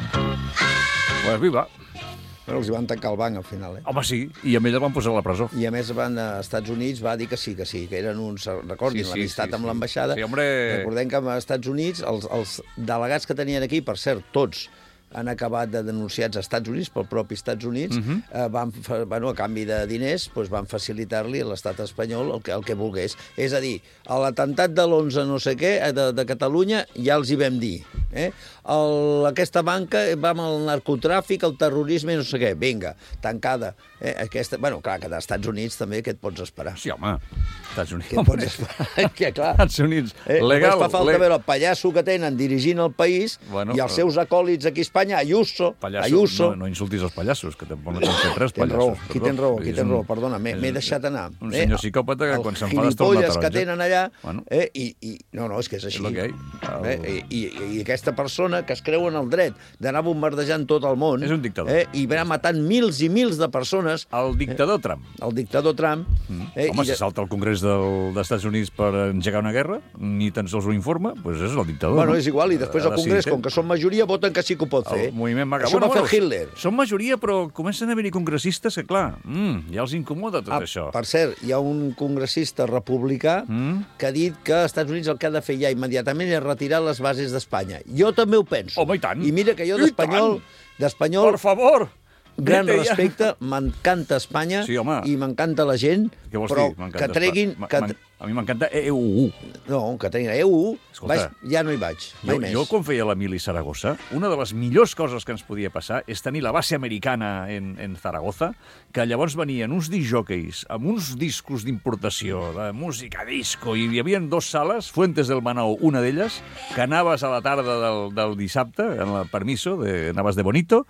Pues viva. Però els hi van tancar el banc, al final, eh? Home, sí, i a ell el van posar a la presó. I, a més, van a Estats Units va dir que sí, que sí, que eren uns... Recordin, Sí, sí, l'amistat sí, amb sí. l'ambaixada. Sí, hombre. Recordem que als Estats Units els, els delegats que tenien aquí, per cert, tots han acabat de denunciats als Estats Units, pel propi Estats Units, uh -huh. eh, van, fa- bueno, a canvi de diners, doncs van facilitar-li a l'estat espanyol el que, el que volgués. És a dir, a l'atemptat de l'onze no sé què, eh, de, de Catalunya, ja els hi vam dir. Eh? El, aquesta banca va amb el narcotràfic, el terrorisme i no sé què. Vinga, tancada. Eh? Aquesta, bueno, clar, que dels Estats Units també, què et pots esperar? Sí, home, Estats Units. Què et pots esperar? Que, clar, Estats Units, eh, legal. només fa falta le- veure el pallasso que tenen dirigint el país Bueno, i els però- seus acòlits aquí a Espanya, Ayuso, Pallasso, Ayuso. No, no insultis els pallassos, que tampoc no tens fet res, Tens pallassos. raó, qui perdó. ten raó, qui És ten un- raó, perdona, m'he és m'he un- deixat anar. Un senyor psicòpata que quan s'enfada Els es torna gilipolles que taronja. tenen allà, Bueno. eh, i, i, no, no, és que és així. És el que hi ha. El- Eh, i, i, I aquesta persona que es creu en el dret d'anar bombardejant tot el món... És un dictador. Eh, I va matant mils i mils de persones, El dictador Trump. el dictador Trump... Eh, Home, i si de- salta al Congrés del, dels Estats Units per engegar una guerra, ni tan sols ho informa, doncs és el dictador. Bueno, no? és igual, i després Ha al Congrés, decidit, com que són majoria, voten que sí que ho pot fer. El moviment maca. Això va fer el Hitler. Són majoria, però comencen a haver-hi congressistes que, clar, mm, ja els incomoda tot Ah, això. per cert, hi ha un congressista republicà Mm? que ha dit que als Estats Units el que ha de fer ja immediatament és retirar les bases d'Espanya. Jo també ho penso. Home, i tant. I mira que jo I d'espanyol, tant. d'espanyol, Per favor! gran Vete ja. respecte, m'encanta Espanya Sí, home. i m'encanta la gent, Què vols però dir? que M'encanta treguin... Espa- Que... m'en- A mi m'encanta E U U. No, que treguin E U, Escolta. vaig, ja no hi vaig, mai Jo, més. jo, quan feia la mili Saragossa, una de les millors coses que ens podia passar és tenir la base americana en, en Zaragoza, que llavors venien uns disjòqueis amb uns discos d'importació, de música disco, i hi havia dos sales, Fuentes del Manou, una d'elles, que anaves a la tarda del, del dissabte, en el permiso, de, anaves de bonito,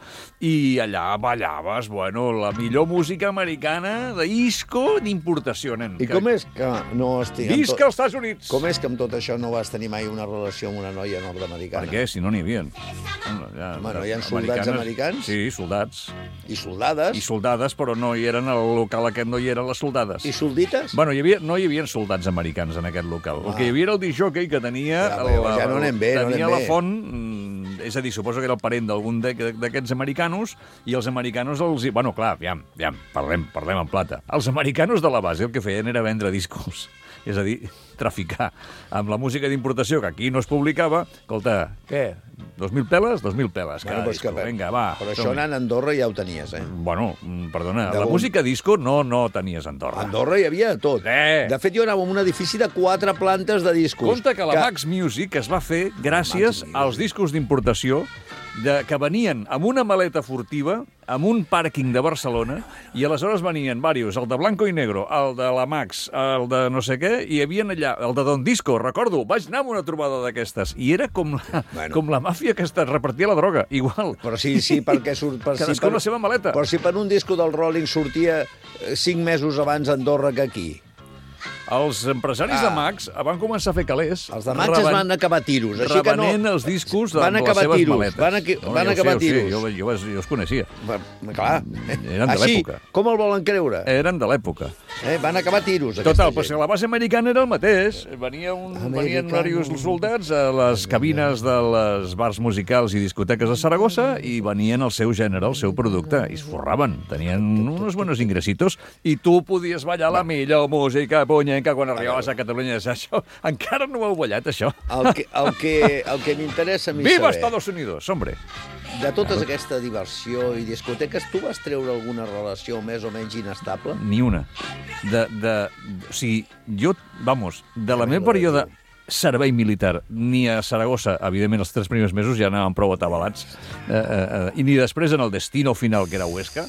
i allà ballaves, bueno, la millor música americana de disco d'importació, nen. I com és que no estic... amb Visca als Estats Units! Com és que amb tot això no vas tenir mai una relació amb una noia nord-americana? Per què? Si no n'hi havia. Ja, Home, no hi ha soldats americans? Sí, soldats. I soldades? I soldades, però no hi eren al local aquest, no hi eren les soldades. I soldites? Bueno, hi havia, no hi havia soldats americans en aquest local. El Ah. que hi havia era el disjockey que tenia... Ja, el- però ja no anem bé, no tenia anem la bé. font, mm, és a dir, suposo que era el parent d'algun de- d'aquests americanos, i els americanos els... hi- Bueno, clar, aviam, aviam, parlem, parlem en plata. Els americanos de la base el que feien era vendre discos. És a dir, traficar amb la música d'importació que aquí no es publicava. Escolta, què? Dos mil peles? Dos mil peles. Bueno, Cada però és que, disco. Vinga, va. però això som-hi. anant a Andorra ja ho tenies, eh? Bueno, mm, perdona, De la bon- música disco no no tenies a Andorra. A Andorra hi havia de tot. Eh. De fet, jo anava en un edifici de quatre plantes de discos. Compte que la Max Music es va fer gràcies Max Music. als discos d'importació de, que venien amb una maleta furtiva, amb un pàrquing de Barcelona, i aleshores venien diversos, el de Blanco i Negro, el de la Max, el de no sé què, i hi havia allà, el de Don Disco, recordo, vaig anar a una trobada d'aquestes, i era com la, Bueno. com la màfia que es repartia la droga, igual. Però sí, sí, perquè... Surt, per, Cadascú si per, amb la seva maleta. Però si per un disco del Rolling sortia eh, cinc mesos abans a Andorra que aquí. Els empresaris Ah. de Max van començar a fer calés. Els de Max es reven- van acabar a tiros. Així que no... revenent els discos van amb les acabar seves tiros, maletes. van a- No, van jo acabar ho sé, tiros. Jo, jo, jo, jo els coneixia. Va, clar. Eren de Així, l'època. com el volen creure? Eren de l'època. Eh, van acabar a tiros, aquesta Total, però si gent. la base americana era el mateix. Venia un, venien Americano. diversos soldats a les cabines de les bars musicals i discoteques de Saragossa i venien el seu gènere, el seu producte, i es forraven. Tenien uns buenos ingressitos i tu podies ballar la millor música punyenca quan arribaves a Catalunya. Això encara no ho heu ballat, això. El que, el que, el que m'interessa a mi Viva saber, Estados Unidos, hombre! de tota aquesta diversió i discoteques, tu vas treure alguna relació més o menys inestable? Ni una. De, de, o sigui, jo, vamos, de la meva període... servei militar, ni a Saragossa, evidentment els tres primers mesos ja anàvem prou atabalats, eh, eh, eh, i ni després en el destino final, que era Huesca,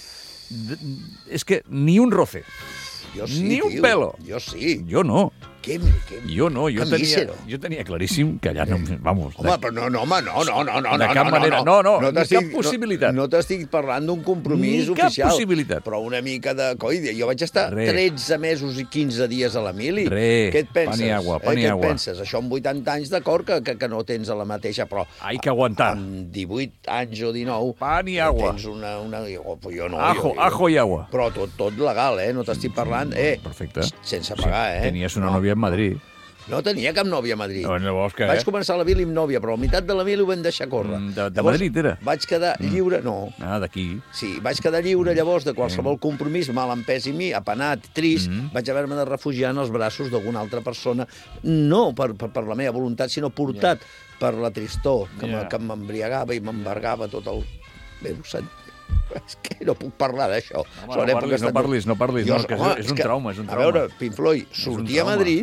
és que ni un roce. Jo sí, ni un tio. pelo. Jo sí. Jo no. Què, què? Jo no, jo Que tenia, mísero. jo tenia claríssim que allà no... Vamos, Home, però no, no, home, no, no, no, no. de no, cap no, manera. No, No, no, ni t'estic- cap possibilitat. No, no t'estic parlant d'un compromís Ni cap oficial. possibilitat. Però una mica de... Coi, jo vaig estar Re. tretze mesos i quinze dies a la mili. Re. Què et penses? Pan i agua, pan eh? i Què et agua. penses? Això amb vuitanta anys d'acord que, que, que no tens a la mateixa, però... Hay que aguantar. Amb divuit anys o dinou... Pan i agua. Tens una... una jo, jo no, Ajo, jo, jo. ajo i agua. Però tot, tot legal, eh? No t'estic parlant... Eh, Perfecte. sense pagar, eh? Tenies una No. nòvia a Madrid. No tenia cap nòvia a Madrid. No, llavors què? Vaig començar la mili amb nòvia, però a la meitat de la mili ho vam deixar córrer. Mm, de- de Llavors, Madrid era? Vaig quedar lliure... No, Ah, d'aquí. sí, vaig quedar lliure llavors de qualsevol compromís, mal empès i mi, apenat, trist, Mm. vaig haver-me de refugiar en els braços d'alguna altra persona, no per, per, per la meva voluntat, sinó portat per la tristor que Ja. yeah. que m'embriagava i m'embargava tot el... Bé, ho sent... És que no puc parlar d'això. Home, Són no èpoques parlis, no de- parlis, no parlis, Jo- no, que és- home, és un que, trauma, és un A trauma. veure, Pink Floyd, sortir a trauma. Madrid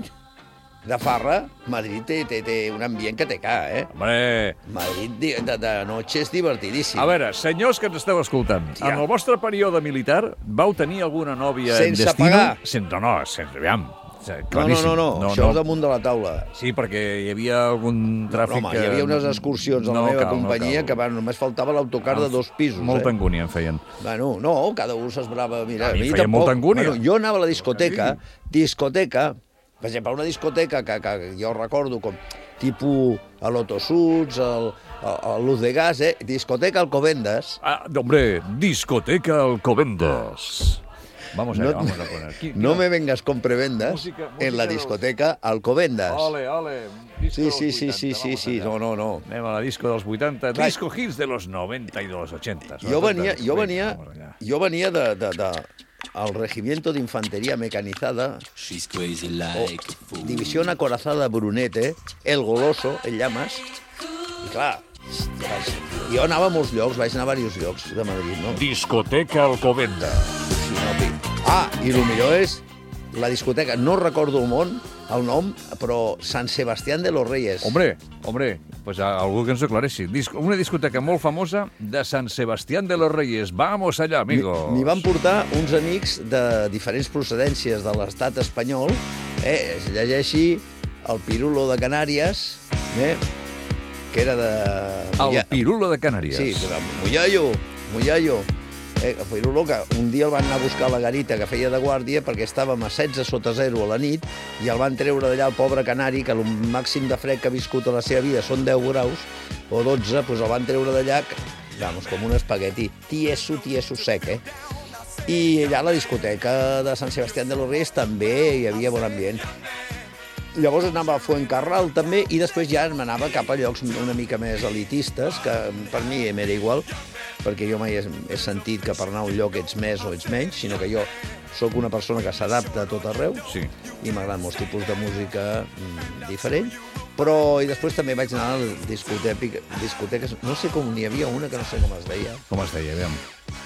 de farra, Madrid té, té, té un ambient que té ca, eh? Hombre, Madrid de, de, de noche és divertidíssim. a veure, senyors que ens esteu escoltant, Ja. en el vostre període militar vau tenir alguna nòvia Sense en destino? pagar. Sen, no, no, sense, aviam, no, claríssim. no, no, no, això és damunt de la taula. Sí, perquè hi havia algun tràfic... No, home, que- hi havia unes excursions a la No meva cal, no companyia cal. que van, només faltava l'autocar de dos pisos. Molta eh? angúnia em feien. Bueno, no, cada un s'esbrava. Mira, A mi em feia molta angúnia. Bueno, jo anava a la discoteca, discoteca, per exemple, una discoteca que, que jo recordo com tipus a l'Otosuts, al, al Luz de Gas, eh? Discoteca Alcobendas. Ah, hombre, discoteca Alcobendas. Vamos allá, No- vamos a poner. Qui- No qui- me vengas con prebendas Música- música en la de los- discoteca Alcobendas. Ole, ole. disco Sí, dels sí, sí, sí, vuitanta, sí, vamos sí, allá. no, no, no. Anem a la disco dels vuitanta, Clar. disco hits de los noventa y de los ochenta. Jo venia, jo venia, Vamos allá. jo venia de, de, de, al Regimiento de Infantería Mecanizada, She's crazy like a fool. División Acorazada Brunete, El Goloso, el Llamas, i clar, vaig, jo anava a molts llocs, vaig anar a diversos llocs de Madrid, no? Discoteca Alcobendas. Sí, no pi- ah, i el millor és la discoteca, no recordo el món, el nom, però San Sebastián de los Reyes. Hombre, hombre, pues a algú que ens aclareixi. Disco, una discoteca molt famosa de San Sebastián de los Reyes. Vamos allá, amigos. M'hi van portar uns amics de diferents procedències de l'estat espanyol, eh, es llegeixi el Pirulo de Canàries, eh, que era de... El Mulla- Pirulo de Canàries. Sí, de Mullallo, Mullallo. Eh, el Pirulo, que un dia el van anar a buscar a la garita que feia de guàrdia perquè estàvem a setze sota zero a la nit i el van treure d'allà el pobre canari, que el màxim de fred que ha viscut a la seva vida són deu graus o dotze, doncs el van treure d'allà, vamos, com un espagueti, tieso, tieso sec, eh? I allà a la discoteca de Sant Sebastián de los Reyes també hi havia bon ambient. Llavors anava a Fuencarral també i després ja m'anava cap a llocs una mica més elitistes, que per mi m'era igual, perquè jo mai he, he sentit que per anar a un lloc ets més o ets menys, sinó que jo sóc una persona que s'adapta a tot arreu Sí. i m'agraden molts tipus de música mm, diferent, però i després també vaig anar a discoteques, discoteques, no sé com, n'hi havia una que no sé com es deia. Com es deia, aviam.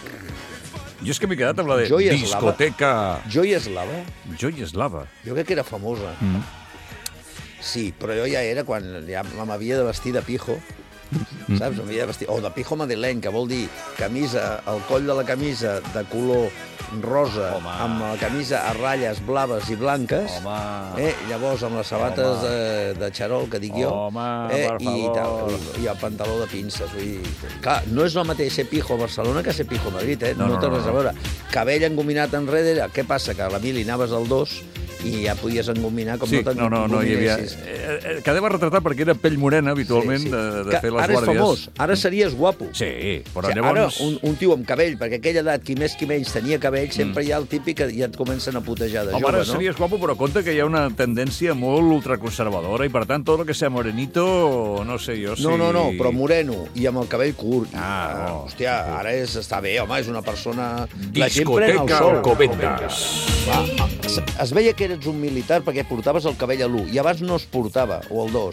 Jo és que m'he quedat amb la de Joy Eslava. discoteca... Joy Eslava, Joy Eslava. jo crec que era famosa. Mm. Sí, però jo ja era quan ja m'havia de vestir de pijo, saps? M'havia de vestir... O de pijo madrileny, que vol dir camisa, el coll de la camisa de color rosa, Home. amb la camisa a ratlles blaves i blanques, Home. eh? Llavors amb les sabates Home. de, de xarol, que dic jo, Home, eh? per I, tal, favor. i, i el pantaló de pinces. Vull dir, clar, no és el mateix ser pijo a Barcelona que ser pijo a Madrid, eh? No, No, no, té no, res a no. veure. Cabell engominat enrere, què passa? Que a la mili anaves al dos i ja podies engominar com Sí, no no, no, no, hi havia... t'engominessis. Eh, eh, quedava retratat perquè era pell morena, habitualment, de, de Que fer les ara és guàrdies. famós, ara series guapo. Sí, però O sigui, llavors... Ara, un, un tio amb cabell, perquè a aquella edat, qui més qui menys tenia cabell, sempre hi ha el típic que ja et comencen a putejar de Home, jove, ara no? series guapo, però compte que hi ha una tendència molt ultraconservadora i, per tant, tot el que sea morenito, no sé jo si... No, no, no, però moreno i amb el cabell curt. Ah, no. Hòstia, ara és, està bé, home, és una persona... La gent pren el Discoteca sol. Alcobendas. Va, es, es veia que eres un militar perquè portaves el cabell a l'u, i abans no es portava, o al dos.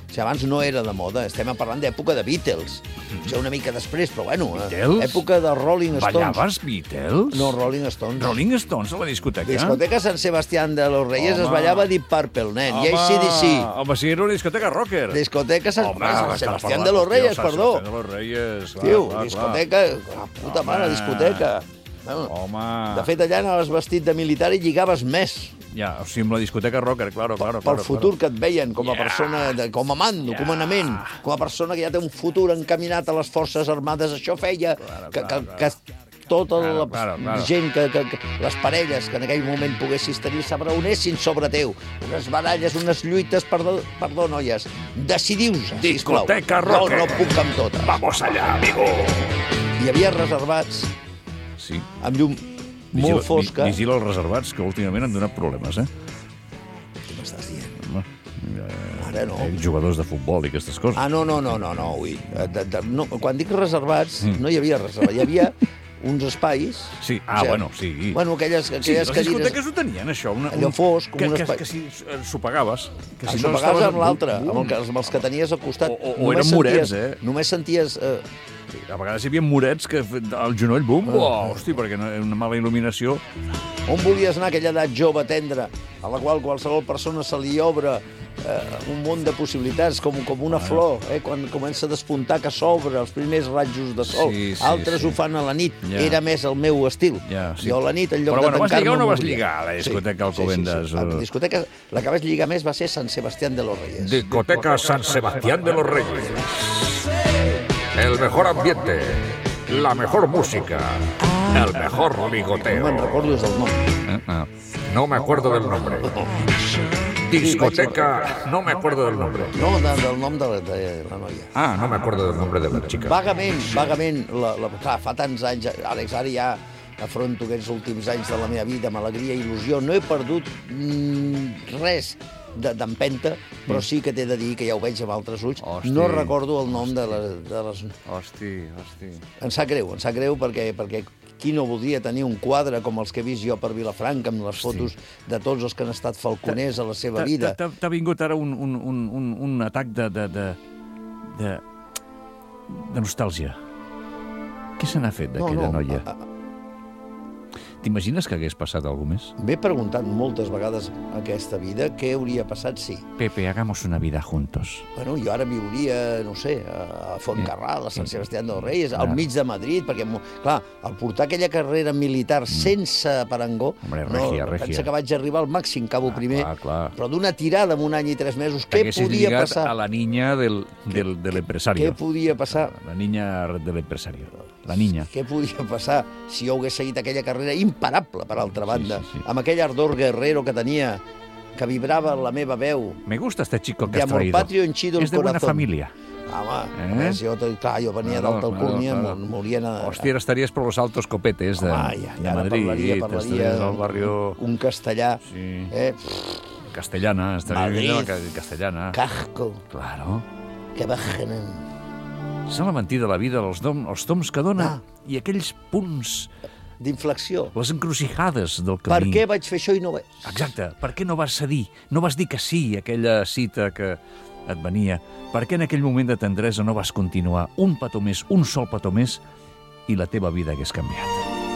O sigui, abans no era de moda, estem parlant d'època de Beatles. O sigui, una mica després, però bueno, Beatles? època de Rolling Stones. Ballaves Beatles? No, Rolling Stones. Rolling Stones a la discoteca? Discoteca San Sebastián de los Reyes Home. es ballava Deep Purple, nen, i A C D C. Home, si era una discoteca rocker. Discoteca San, Home, San estàs Sebastián parlant, de los tio, Reyes, San perdó. Sebastián de los Reyes, clar, Tio, clar, discoteca... La puta Home. mare, discoteca. Bueno, Home. de fet, allà anaves vestit de militar i lligaves més. Ja, o sigui, amb la discoteca rocker, claro, claro. Pel claro, futur claro. que et veien com a Yeah. persona, de, com a mando, Yeah. comandament, com a persona que ja té un futur encaminat a les forces armades. Això feia Claro, que, claro, que, que tota Claro, la claro, claro. gent, que, que, que les parelles que en aquell moment poguessis tenir s'abraunessin sobre teu. Unes baralles, unes lluites, perdó, perdó noies, decidius, sisplau. Discoteca No, rocker. no puc amb totes. Vamos allá, amigo. Hi havia reservats Sí. amb llum Vigila, molt fosca. vi- Vigila els reservats, que últimament han donat problemes, eh? Què m'estàs dient? Home, eh, Ara no. eh, jugadors de futbol i aquestes coses. Ah, no, no, no, no, no, ui. De, de, no quan dic reservats, Mm. no hi havia reservat, hi havia uns espais... Sí, ah, o sigui, bueno, sí. Bueno, aquelles, Sí, aquelles les cadires... discoteques ho tenien, això. Una, Allò fosc, com que, un que, espai. que si eh, s'ho pagaves. Que Si si no no pagaves estaves... amb l'altre, Bum, amb, el que- amb els que tenies al costat. O- o- o Només eren morets, senties- eh? Només senties... Eh, Sí, a vegades hi havia morets que al genoll, bum, Ah. oh, hosti, perquè no, una mala il·luminació. on volies anar, aquella edat jove, tendra, a la qual qualsevol persona se li obre eh, un munt de possibilitats, com, com una flor, eh, quan comença a despuntar, que s'obre els primers rajos de sol. Sí, sí, Altres sí. ho fan a la nit. Ja. Era més el meu estil. Ja, sí. Jo a la nit, en lloc Però de bueno, vas tancar-me... lligar o no vas m'obria. lligar a la discoteca Alcobendas? Sí, sí, sí. La discoteca, la que vaig lligar més va ser Sant Sebastián de los Reyes. Discoteca San Sebastián de los Reyes. El mejor ambiente, la mejor música, el mejor No ligoteo. me'n recordo des del nom. Eh? Ah. No me acuerdo del nombre. Discoteca, no me acuerdo del nombre. No, de, del nom de la, de la noia. Ah, no me acuerdo del nombre de la chica. Vagament, vagament, la, la, clar, fa tants anys, Àlex, ara ja afronto aquests últims anys de la meva vida amb alegria i il·lusió. No he perdut mm, res de- d'empenta, però sí que t'he de dir que ja ho veig amb altres ulls. Hosti. No recordo el nom de les, de les... Hosti, hosti. Em sap greu, em sap greu perquè, perquè qui no voldria tenir un quadre com els que he vist jo per Vilafranca, amb les fotos de tots els que han estat falconers a la seva T'ha- vida. t'ha- T'ha vingut ara un, un, un, un, un atac de, de, de, de, de nostàlgia. Què se n'ha fet d'aquella noia? a- a- T'imagines que hagués passat alguna més? M'he preguntat moltes vegades aquesta vida què hauria passat si... Pepe, hagamos una vida juntos. Bueno, jo ara viuria, no sé, a a Fontcarral, a Sant Sebastián dels Reyes, al Clar. mig de Madrid, perquè, mo- clar, al portar aquella carrera militar sense parangó, Hombre, regia, no, regia. pensa que vaig arribar al màxim, cabo primer, clar, clar. però d'una tirada en un any i tres mesos, què T'haguessis podia lligat passar? a la niña del, del, de l'empresario. Què podia passar? La niña del empresario. La niña. Què podia passar si jo hagués seguit aquella carrera imparable, per altra banda, sí, sí. amb aquell ardor guerrero que tenia, que vibrava en la meva veu, Me gusta este chico que de has amor traído. patrio henchido el Es de buena corazón. familia. Home, Eh? a més, jo, clar, jo venia Claro, d'Alta Alcúrnia, claro, claro. mol- molien a... Hòstia, ara estaries per los altos copetes de, Home, ja, de ja, ara Madrid. parlaria, parlaria Estaries al barrio un castellà, Sí. eh? castellana. Estaries Madrid. viviendo en la ca- castellana. Casco, Claro. que bajen. És la mentida de la vida, els, dom, els toms que dona Ah. i aquells punts, D'inflexió. les encrucijades del Per camí. què vaig fer això i no vaig? Exacte. Per què no vas cedir? No vas dir que sí a aquella cita que et venia? Per què en aquell moment de tendresa no vas continuar un petó més, un sol petó més, i la teva vida hagués canviat?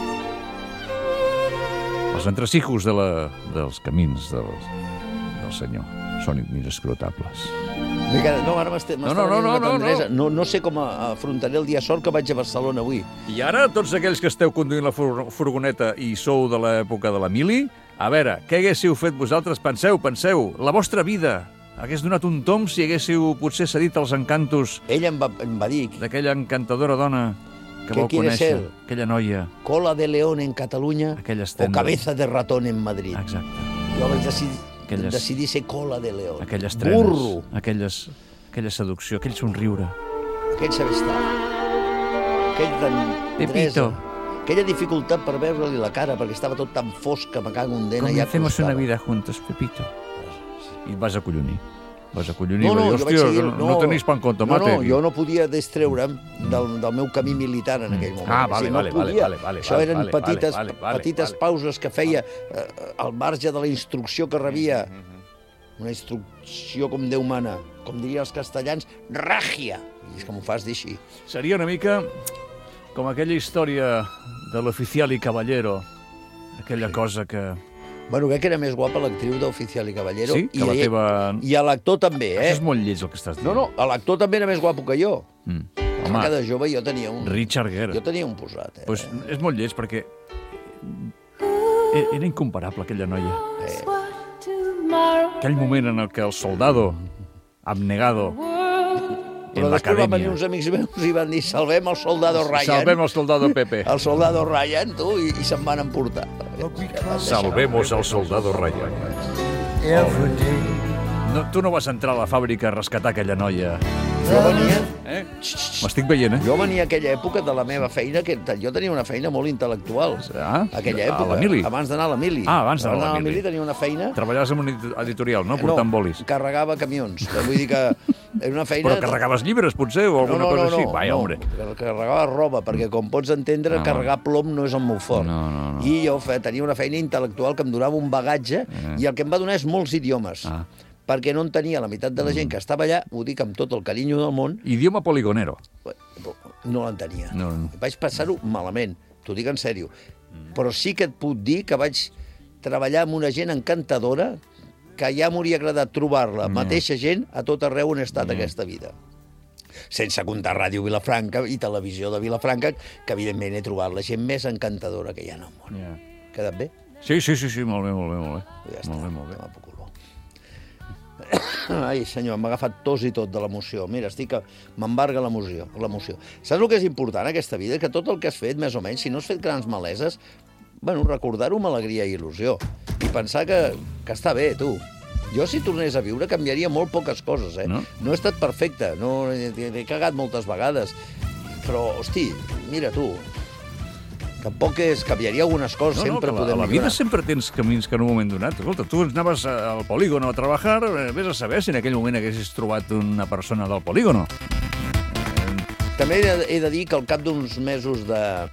Els entresijos de la, dels camins del, del Senyor són inescrutables. Mica, no, ara m'estic No, no, no, venint no, una no, tendresa. no. No, no sé com a- afrontaré el dia sort que vaig a Barcelona avui. I ara, tots aquells que esteu conduint la fur furgoneta i sou de l'època de la mili, a veure, què haguéssiu fet vosaltres? Penseu, penseu, la vostra vida hagués donat un tom si haguéssiu potser cedit als encantos Ell em va, em va dir, d'aquella encantadora dona que Què vau quiere conèixer, ser? aquella noia, cola de león en Catalunya aquelles o tendres... cabeza de ratón en Madrid. Exacte. Jo vaig decidir, Aquelles- decidir ser cola de león. Aquelles trenes, Burro. aquelles, aquella seducció, aquell somriure. Aquell saber estar. Aquell tendresa. Pepito. Aquella dificultat per veure-li la cara, perquè estava tot tan fosc que me cago en dena. Ja Comencemos costava. una vida juntos, Pepito. I et vas acollonir. Vas acollonir. No, no, vas dir, jo vaig "Hòstia, seguir... no, no tenéis pan con tomate. No, no, tio." jo no podia destreure'm del, del meu camí militar en aquell moment. Ah, O vale, sigui, vale, no vale, podia. vale, vale, Això vale, eren vale, petites, vale, vale, petites vale. pauses que feia eh, al marge de la instrucció que rebia. una instrucció com Déu mana, com dirien els castellans, ràgia. I és que m'ho fas dir així. Seria una mica com aquella història de l'Oficial i Caballero, aquella sí. cosa que... Bueno, crec que era més guapa l'actriu d'Oficial i Caballero. Sí? Que I, la teva... I l'actor també, eh? Això és molt lleig el que estàs dient. No, no, l'actor també era més guapo que jo. Mm. Home, que de jove jo tenia un... Richard Gere. Jo tenia un posat, eh? Pues és molt lleig perquè era incomparable aquella noia. Eh. Aquell moment en el que el soldado abnegado Però després van venir uns amics meus i van dir salvem el soldado Ryan. Salvem el soldado Pepe. El soldado Ryan, tu, i, i se'n van emportar. Salvemos al soldado Ryan. No, tu no vas entrar a la fàbrica a rescatar aquella noia. Jo venia... Eh? M'estic veient, eh? Jo venia a aquella època de la meva feina, que jo tenia una feina molt intel·lectual. Ah? Aquella A època, la Mili? abans d'anar a la Mili. Ah, abans d'anar a la Mili. tenia una feina... Treballaves en un editorial, no? Portant no, bolis. carregava camions. Vull dir que era una feina... Però carregaves llibres, potser, o alguna no, no, cosa no, així? no, Vaja, no, hombre. carregava roba, perquè com pots entendre, Ah, carregar plom no és el meu fort. No, no, no. I jo fe, tenia una feina intel·lectual que em donava un bagatge Eh. i el que em va donar és molts idiomes. Ah. Perquè no entenia la meitat de la gent que estava allà, ho dic amb tot el carinyo del món, Idioma poligonero. no l'entenia. No, no. Vaig passar-ho malament, t'ho dic en sèrio. Però sí que et puc dir que vaig treballar amb una gent encantadora que ja m'hauria agradat trobar-la, Mm. mateixa gent, a tot arreu on he estat Mm. aquesta vida. Sense comptar Ràdio Vilafranca i Televisió de Vilafranca, que evidentment he trobat la gent més encantadora que hi ha en el món. Yeah. Quedat bé? Sí, sí, sí, sí, molt bé, molt bé, molt bé. Ja molt està, bé, molt bé. toma por culo. Ai, senyor, m'ha agafat tos i tot de l'emoció. Mira, estic que m'embarga l'emoció. l'emoció. Saps el que és important en aquesta vida? Que tot el que has fet, més o menys, si no has fet grans maleses, bueno, recordar-ho amb alegria i il·lusió. I pensar que, que està bé, tu. Jo, si tornés a viure, canviaria molt poques coses, eh? No? No he estat perfecte, no, he, he cagat moltes vegades. Però, hosti, mira tu, tampoc és, canviaria algunes coses, No, no, sempre que la, podem a la millorar. vida sempre tens camins que en un moment donat... Escolta, tu anaves al polígono a treballar, eh, vés a saber si en aquell moment haguessis trobat una persona del polígono. També he de, he de dir que al cap d'uns mesos de,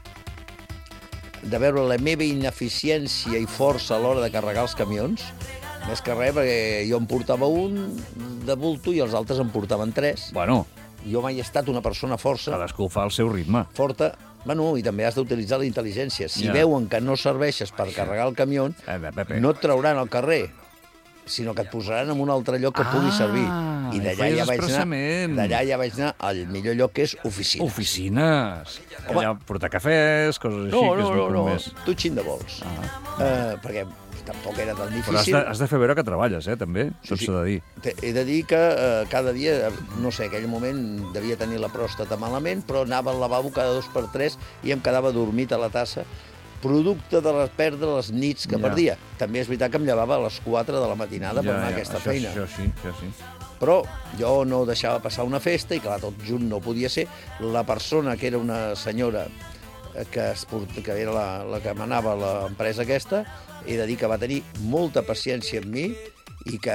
de veure la meva ineficiència i força a l'hora de carregar els camions, més que res, perquè jo em portava un de bulto i els altres em portaven tres. Bueno, Jo mai he estat una persona força, cadascú fa el seu ritme. forta, bueno, i també has d'utilitzar la intel·ligència. Si Ja. veuen que no serveixes per carregar el camió, Eh, Pepe. no et trauran al carrer, sinó que et posaran en un altre lloc que Ah, pugui servir. I hi d'allà feies ja vaig anar, expressament. d'allà ja vaig anar al millor lloc, que és oficina. Oficines. Home. Allà portar cafès, coses així, No, que es no, no, noten no, més. tutxin de vols. Ah. Eh, perquè tampoc era tan Però has difícil. de, has de fer veure que treballes, eh, també, Sí, tot sí. s'ha de dir. Te- He de dir que eh, cada dia, eh, no sé, aquell moment devia tenir la pròstata malament, però anava al lavabo cada dos per tres i em quedava dormit a la tassa, producte de les perdre les nits que Ja. perdia. També és veritat que em llevava a les quatre de la matinada per anar a aquesta això, feina. Això sí, això sí. Però jo no deixava passar una festa i, clar, tot junt no podia ser. La persona, que era una senyora eh, que, es port... que era la, la que manava l'empresa aquesta, he de dir que va tenir molta paciència amb mi i que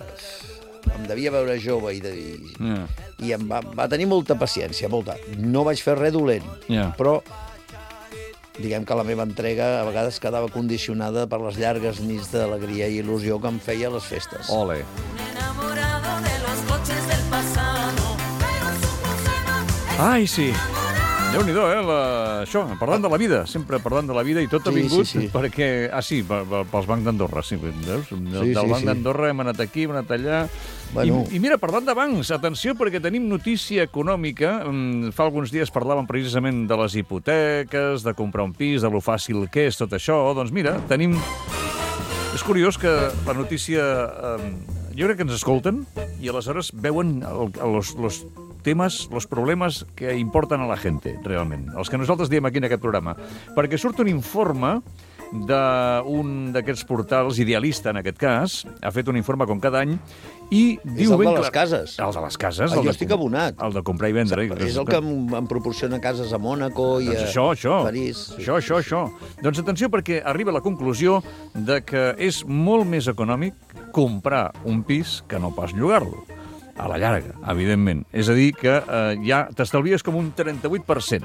em devia veure jove i, de... Ja. i em va, va tenir molta paciència, molta. No vaig fer res dolent, Ja. però diguem que la meva entrega a vegades quedava condicionada per les llargues nits d'alegria i il·lusió que em feia a les festes. Ole. Ai, sí. Déu-n'hi-do, eh? La... Això, parlant de la vida, sempre parlant de la vida, i tot ha Sí, vingut sí, sí. perquè... Ah, sí, per, per, pels bancs d'Andorra, sí, veus? Del, Sí, del sí, banc sí. d'Andorra hem anat aquí, hem anat allà... Bueno. I, I mira, parlant de bancs, atenció, perquè tenim notícia econòmica. Mm, Fa alguns dies parlàvem precisament de les hipoteques, de comprar un pis, de lo fàcil que és tot això. Doncs mira, tenim... És curiós que la notícia... Eh, jo crec que ens escolten i aleshores veuen el, los, los temes, los problemes que importen a la gente, realment. Els que nosaltres diem aquí en aquest programa. Perquè surt un informe d'un d'aquests portals, Idealista en aquest cas, ha fet un informe com cada any, i diu el ben de les clar- cases. El de les cases. Ah, el jo de estic com- abonat. El de comprar i vendre. És el que em, em proporciona cases a Mònaco i Doncs a això, això. París. Això, això, això. Doncs atenció, perquè arriba a la conclusió de que és molt més econòmic comprar un pis que no pas llogar-lo. A la llarga, evidentment. És a dir, que eh, ja t'estalvies com un trenta-vuit per cent.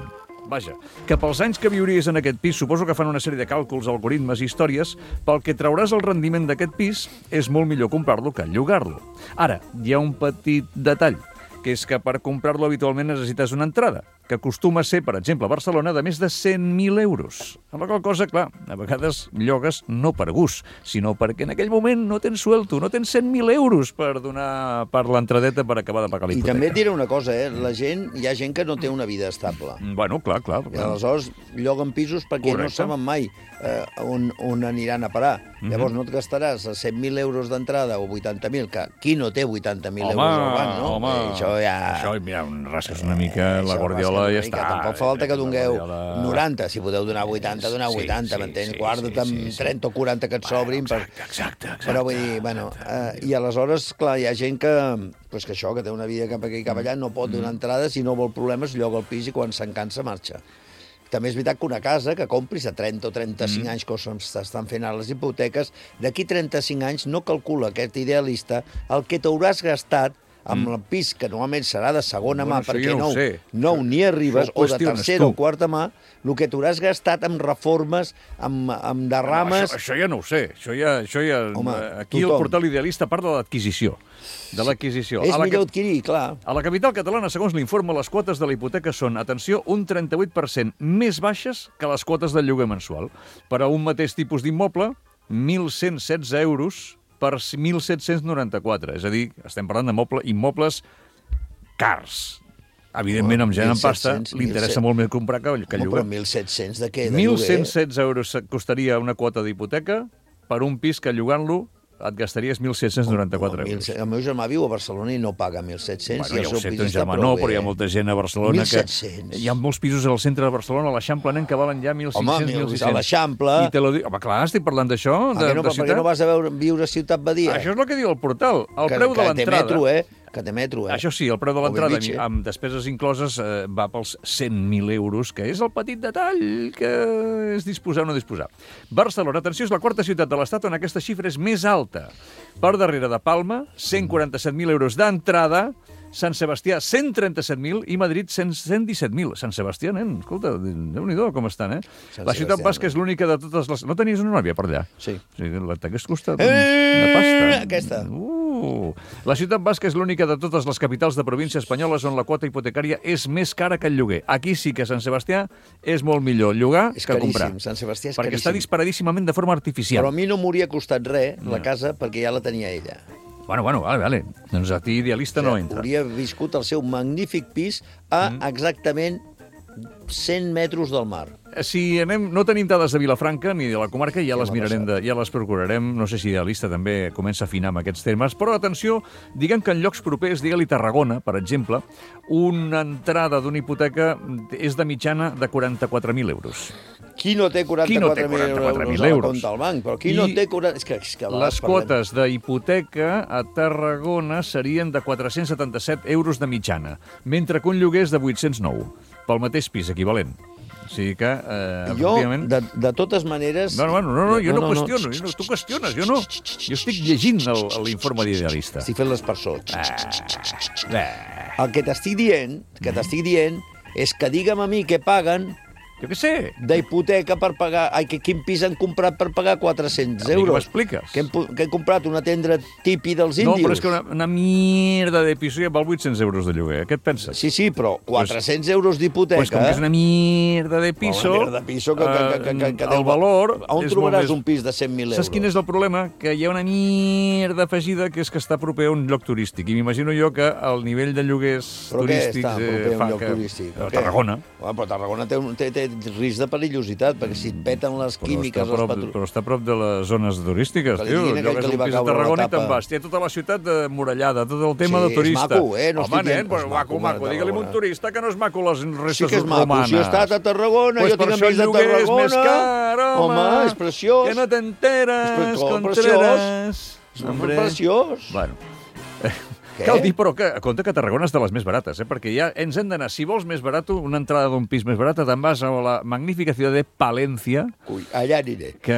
vaja, que pels anys que viuries en aquest pis, suposo que fan una sèrie de càlculs, algoritmes i històries, pel que trauràs el rendiment d'aquest pis, és molt millor comprar-lo que llogar-lo. Ara, hi ha un petit detall, que és que per comprar-lo habitualment necessites una entrada, que acostuma a ser, per exemple, a Barcelona, de més de cent mil euros. Amb la qual cosa, clar, a vegades llogues no per gust, sinó perquè en aquell moment no tens suelto, no tens cent mil euros per donar per l'entradeta per acabar de pagar la I hipoteca. també et diré una cosa, eh? La gent, hi ha gent que no té una vida estable. Bueno, clar, clar. I clar. aleshores lloguen pisos perquè Correcte. no saben mai eh, on, on aniran a parar. Mhm. Llavors no et gastaràs cent mil euros d'entrada o vuitanta mil, que qui no té vuitanta mil Home, euros al banc, no? home, Eh, això ja... Això, mira, rasques una mica Eh, la això guardiola rasques i una ja mica. està. Tampoc fa falta que La dongueu Guardiola- noranta. Si podeu donar vuitanta, donar Sí, vuitanta, sí, m'entens? sí, Guarda-te'n sí, sí, sí. trenta o quaranta que et sobrin. Per... Exacte, exacte, exacte. Però vull dir, bueno, eh, i aleshores, clar, hi ha gent que, pues que això, que té una vida cap aquí i cap allà, no pot Mm. donar entrada, si no vol problemes, lloga el pis i quan se'n cansa marxa. També és veritat que una casa que compris a trenta o trenta-cinc Mm. anys, com s'estan fent ara les hipoteques, d'aquí trenta-cinc anys no calcula aquest idealista el que t'hauràs gastat amb mm. el pis, que normalment serà de segona Bueno, mà, això perquè jo no ho no, sé. nou ni arribes, Això ho o de qüestiones tercera tu. o quarta mà, el que t'hauràs gastat amb reformes, amb, amb derrames... No, això, això ja no ho sé. Això ja, això ja, Home, aquí tothom. el portal idealista parla de l'adquisició. De l'adquisició. És A la millor cap- adquirir, clar. A la capital catalana, segons l'informe, les quotes de la hipoteca són, atenció, un trenta-vuit per cent més baixes que les quotes del lloguer mensual. Per a un mateix tipus d'immoble, mil cent setze euros per mil set-cents noranta-quatre. És a dir, estem parlant de moble, immobles cars. Evidentment, amb gent amb pasta, mil set-cents, li interessa mil set- molt més comprar que, que Home, llogar. però mil set-cents de què? De mil lloguer? cent setze euros costaria una quota d'hipoteca per un pis que llogant-lo et gastaries mil set-cents noranta-quatre mil euros. set- El meu germà viu a Barcelona i no paga mil set-cents Bueno, i el ja ho seu sé, pis ton està germà prou no, bé. però hi ha molta gent a Barcelona mil que... set-cents. Hi ha molts pisos al centre de Barcelona, a l'Eixample, nen, que valen ja mil cinc-cents, Home, mil a sis-cents. l'Eixample... I te lo dic... Home, clar, estic parlant d'això, Per de, què no, de per què ciutat. no vas a veure, viure a Ciutat Badia? Això és el que diu el portal. El que, preu de que té l'entrada... metro, eh? Que té metro, eh? Això sí, el preu de O l'entrada Bellvitge. amb despeses incloses eh, va pels cent mil euros, que és el petit detall que és disposar o no disposar. Barcelona, atenció, és la quarta ciutat de l'Estat on aquesta xifra és més alta. Per darrere de Palma, cent quaranta-set mil euros d'entrada, Sant Sebastià, cent trenta-set mil i Madrid, cent disset mil. Sant Sebastià, nen, escolta, Déu-n'hi-do com estan, eh? Sant La ciutat Sebastià, basca és l'única de totes les... No tenies una nòvia per allà? Sí. O sigui, la t'hagués costat Eh, una pasta. aquesta. Uh, la ciutat basca és l'única de totes les capitals de província espanyoles on la quota hipotecària és més cara que el lloguer. Aquí sí que a Sant Sebastià és molt millor llogar És que caríssim, comprar. Sant Sebastià és perquè caríssim. està disparadíssimament de forma artificial. Però a mi no m'hauria costat res, la casa, perquè ja la tenia ella. Bueno, bueno, vale, vale. Doncs a ti idealista no entra. Hauria viscut el seu magnífic pis a Mm. exactament cent metres del mar. Si anem, no tenim dades de Vilafranca ni de la comarca, ja Què les m'ha mirarem, de, ja les procurarem. No sé si idealista també comença a afinar amb aquests termes. Però atenció, diguem que en llocs propers, digue-li Tarragona, per exemple, una entrada d'una hipoteca és de mitjana de quaranta-quatre mil euros. Qui no té Qui no té quaranta-quatre mil quaranta-quatre mil euros a la euros? compte al banc? Però qui I no té quaranta... És que, és que a vegades Les parlem- quotes d'hipoteca a Tarragona serien de quatre-cents setanta-set euros de mitjana, mentre que un lloguer és de vuit-cents nou, pel mateix pis equivalent. O sigui que, eh, Jo, efectivament... de, de totes maneres... No, no, no, no, no, jo no, no, no. qüestiono, jo no, tu qüestiones, jo no. Jo estic llegint el- l'informe d'idealista. Estic fent les persones. Eh, El que t'estic dient, que t'estic dient, és que digue'm a mi què paguen jo què sé, d'hipoteca per pagar... Ai, que quin pis han comprat per pagar quatre-cents a mi que euros? m'expliques. Que hem, pu- que hem comprat una tenda tipi dels No, índios? però és que una, una mierda de piso ja val vuit-cents euros de lloguer. Què et penses? Sí, sí, però quatre-cents euros d'hipoteca... Pues com que és una mierda de piso, Una mierda de piso que, que, que, que, que, que eh, el valor On és trobaràs molt més... un pis de cent mil euros? Saps quin és el problema? Que hi ha una mierda afegida que és que està proper a un lloc turístic. I m'imagino jo que el nivell de lloguers Però què turístics està proper a un fa lloc que... turístic? A O què? Tarragona. Ah, però Tarragona té, un, té, té risc de perillositat, perquè si et peten les Però químiques... està, a prop, les patru... però està a prop de les zones turístiques, Que li tio. diguin aquell Llogues que li un va pis a caure la Tarragona i tapa. te'n vas. Té tota la ciutat de murallada, tot el tema Sí, de turista. és maco, eh? No Home, estic nen, dient- però és maco, maco, maco. Tarragona. Digue-li un turista que no és maco les restes Sí que és maco, romanes. si he estat a Tarragona, Pues jo tinc per això amics de el lloguer és Tarragona... més car, home. Home, és preciós. Que no t'enteres, És pre- Contreras. És preciós. Bueno, Què? Cal dir, però, que compte que Tarragona és de les més barates, eh? Perquè ja ens hem d'anar, si vols més barat, una entrada d'un pis més barata, te'n vas a la magnífica ciutat de Palència, Ui, allà aniré. que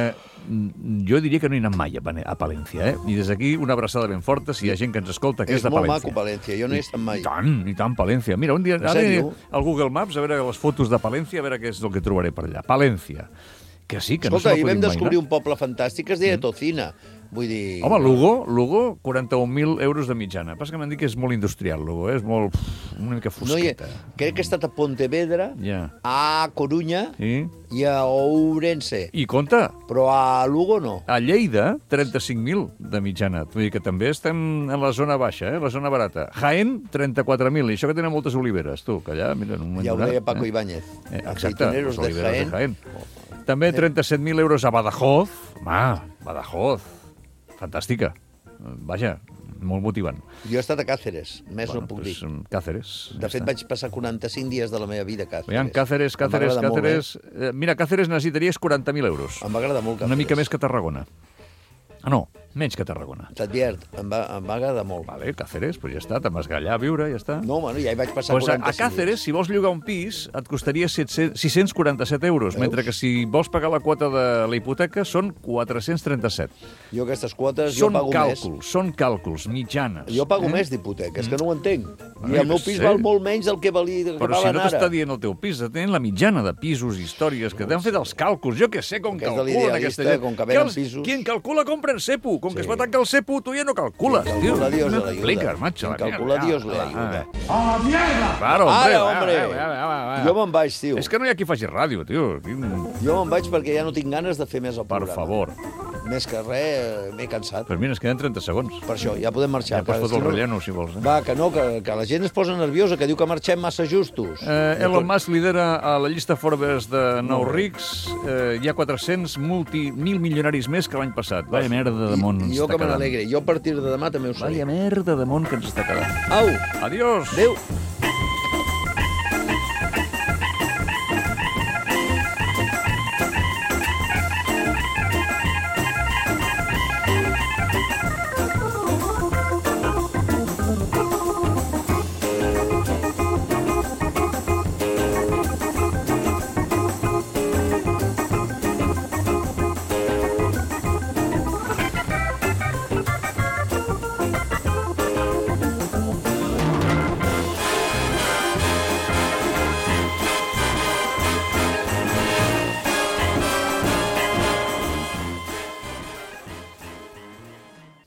mm, jo diria que no he anat mai a, Pane- a Palència, eh? I des d'aquí una abraçada ben forta si hi ha gent que ens escolta que és, És de molt Palència. maco, Palència. Jo no hi he estat mai. I tant, i tant, Palència. Mira, un dia En ara sèrio? al Google Maps a veure les fotos de Palència, a veure què és el que trobaré per allà. Palència. Que sí, que Escolta, no ahir se vam m'acudit descobrir mai un poble fantàstic que es deia Tocina. Vull dir... anar. Home, Lugo, Lugo, quaranta-un mil euros de mitjana. Passa que m'han dit que és molt industrial, Lugo, eh? És molt... pff, una mica No hi he... fosqueta. Crec que he estat a Pontevedra, Ja. a Corunya Sí? i a Ourense. I compte, Però a Lugo no. a Lleida, trenta-cinc mil de mitjana. Vull dir que també estem en la zona baixa, eh? La zona barata. Jaén, trenta-quatre mil. I això que tenen moltes oliveres, tu, que allà, mira, en un moment Ja ho donat, deia Paco eh? Ibáñez. Eh, exacte, Aceituneros les de oliveres Jaén. de Jaén. També trenta-set mil euros a Badajoz. Home, Badajoz. Fantàstica. Vaja, molt motivant. Jo he estat a Càceres, més no puc dir. pues, mm, Càceres. De fet, vaig passar quaranta-cinc dies de la meva vida a Càceres. Veiem, Càceres, Em va Càceres, agradar molt, Càceres... Eh, mira, Càceres necessitaries quaranta mil euros. eh? Em va agradar molt Càceres. Una mica més que Tarragona. Ah, no, menys que Tarragona. T'adviert, em, va, em va agradar molt. Vale, Càceres, pues ja està, te'n vas allà a viure, ja està. No, bueno, ja hi vaig passar Pues a, a quaranta-cinc Càceres, si vols llogar un pis, et costaria set-cents sis-cents quaranta-set euros, Veus? mentre que si vols pagar la quota de la hipoteca són quatre-cents trenta-set. dies. Jo aquestes quotes, jo Són pago càlculs, són càlculs, mitjanes. més. Jo pago eh? més d'hipoteca, és que no ho entenc. Bueno, I el jo meu què pis sé. val molt menys del que valia que Però si valen no ara. t'està dient el teu pis, tenen la mitjana de pisos, històries, que t'han fet els càlculs. Jo què sé com Que és de calculen l'idealista, aquesta gent. com que venen els- pisos. Qui en calcula compra en cepo. Com que es Sí. va tancar el cepo, tu ja no calcules, Quien tio. calcula, Dios no le ayuda. expliques, macho. Quien la calcula, mierda. Dios le Ah, ayuda. ¡A la mierda! Claro, hombre. Ara, va, hombre. va, va, va, va, va. Jo me'n vaig, tio. És que no hi ha qui faci ràdio, tio. Tinc- Jo me'n vaig perquè ja no tinc ganes de fer més el Per programa. favor. Més que res, m'he cansat. Però mira, es queden trenta segons. Per això, ja podem marxar. Ja pots que fotre el si no- relleno, si vols. Eh? Va, que no, que, que la gent es posa nerviosa, que diu que marxem massa justos. Eh, Elon Musk lidera a la llista Forbes de nous rics. Eh, hi ha quatre-cents multi, mil milionaris més que l'any passat. Vaya merda de món I, ens i jo està que me quedant. n'alegre. Jo a partir de demà també ho seré. Vaya merda de món que ens està quedant. Au, Adiós. adéu.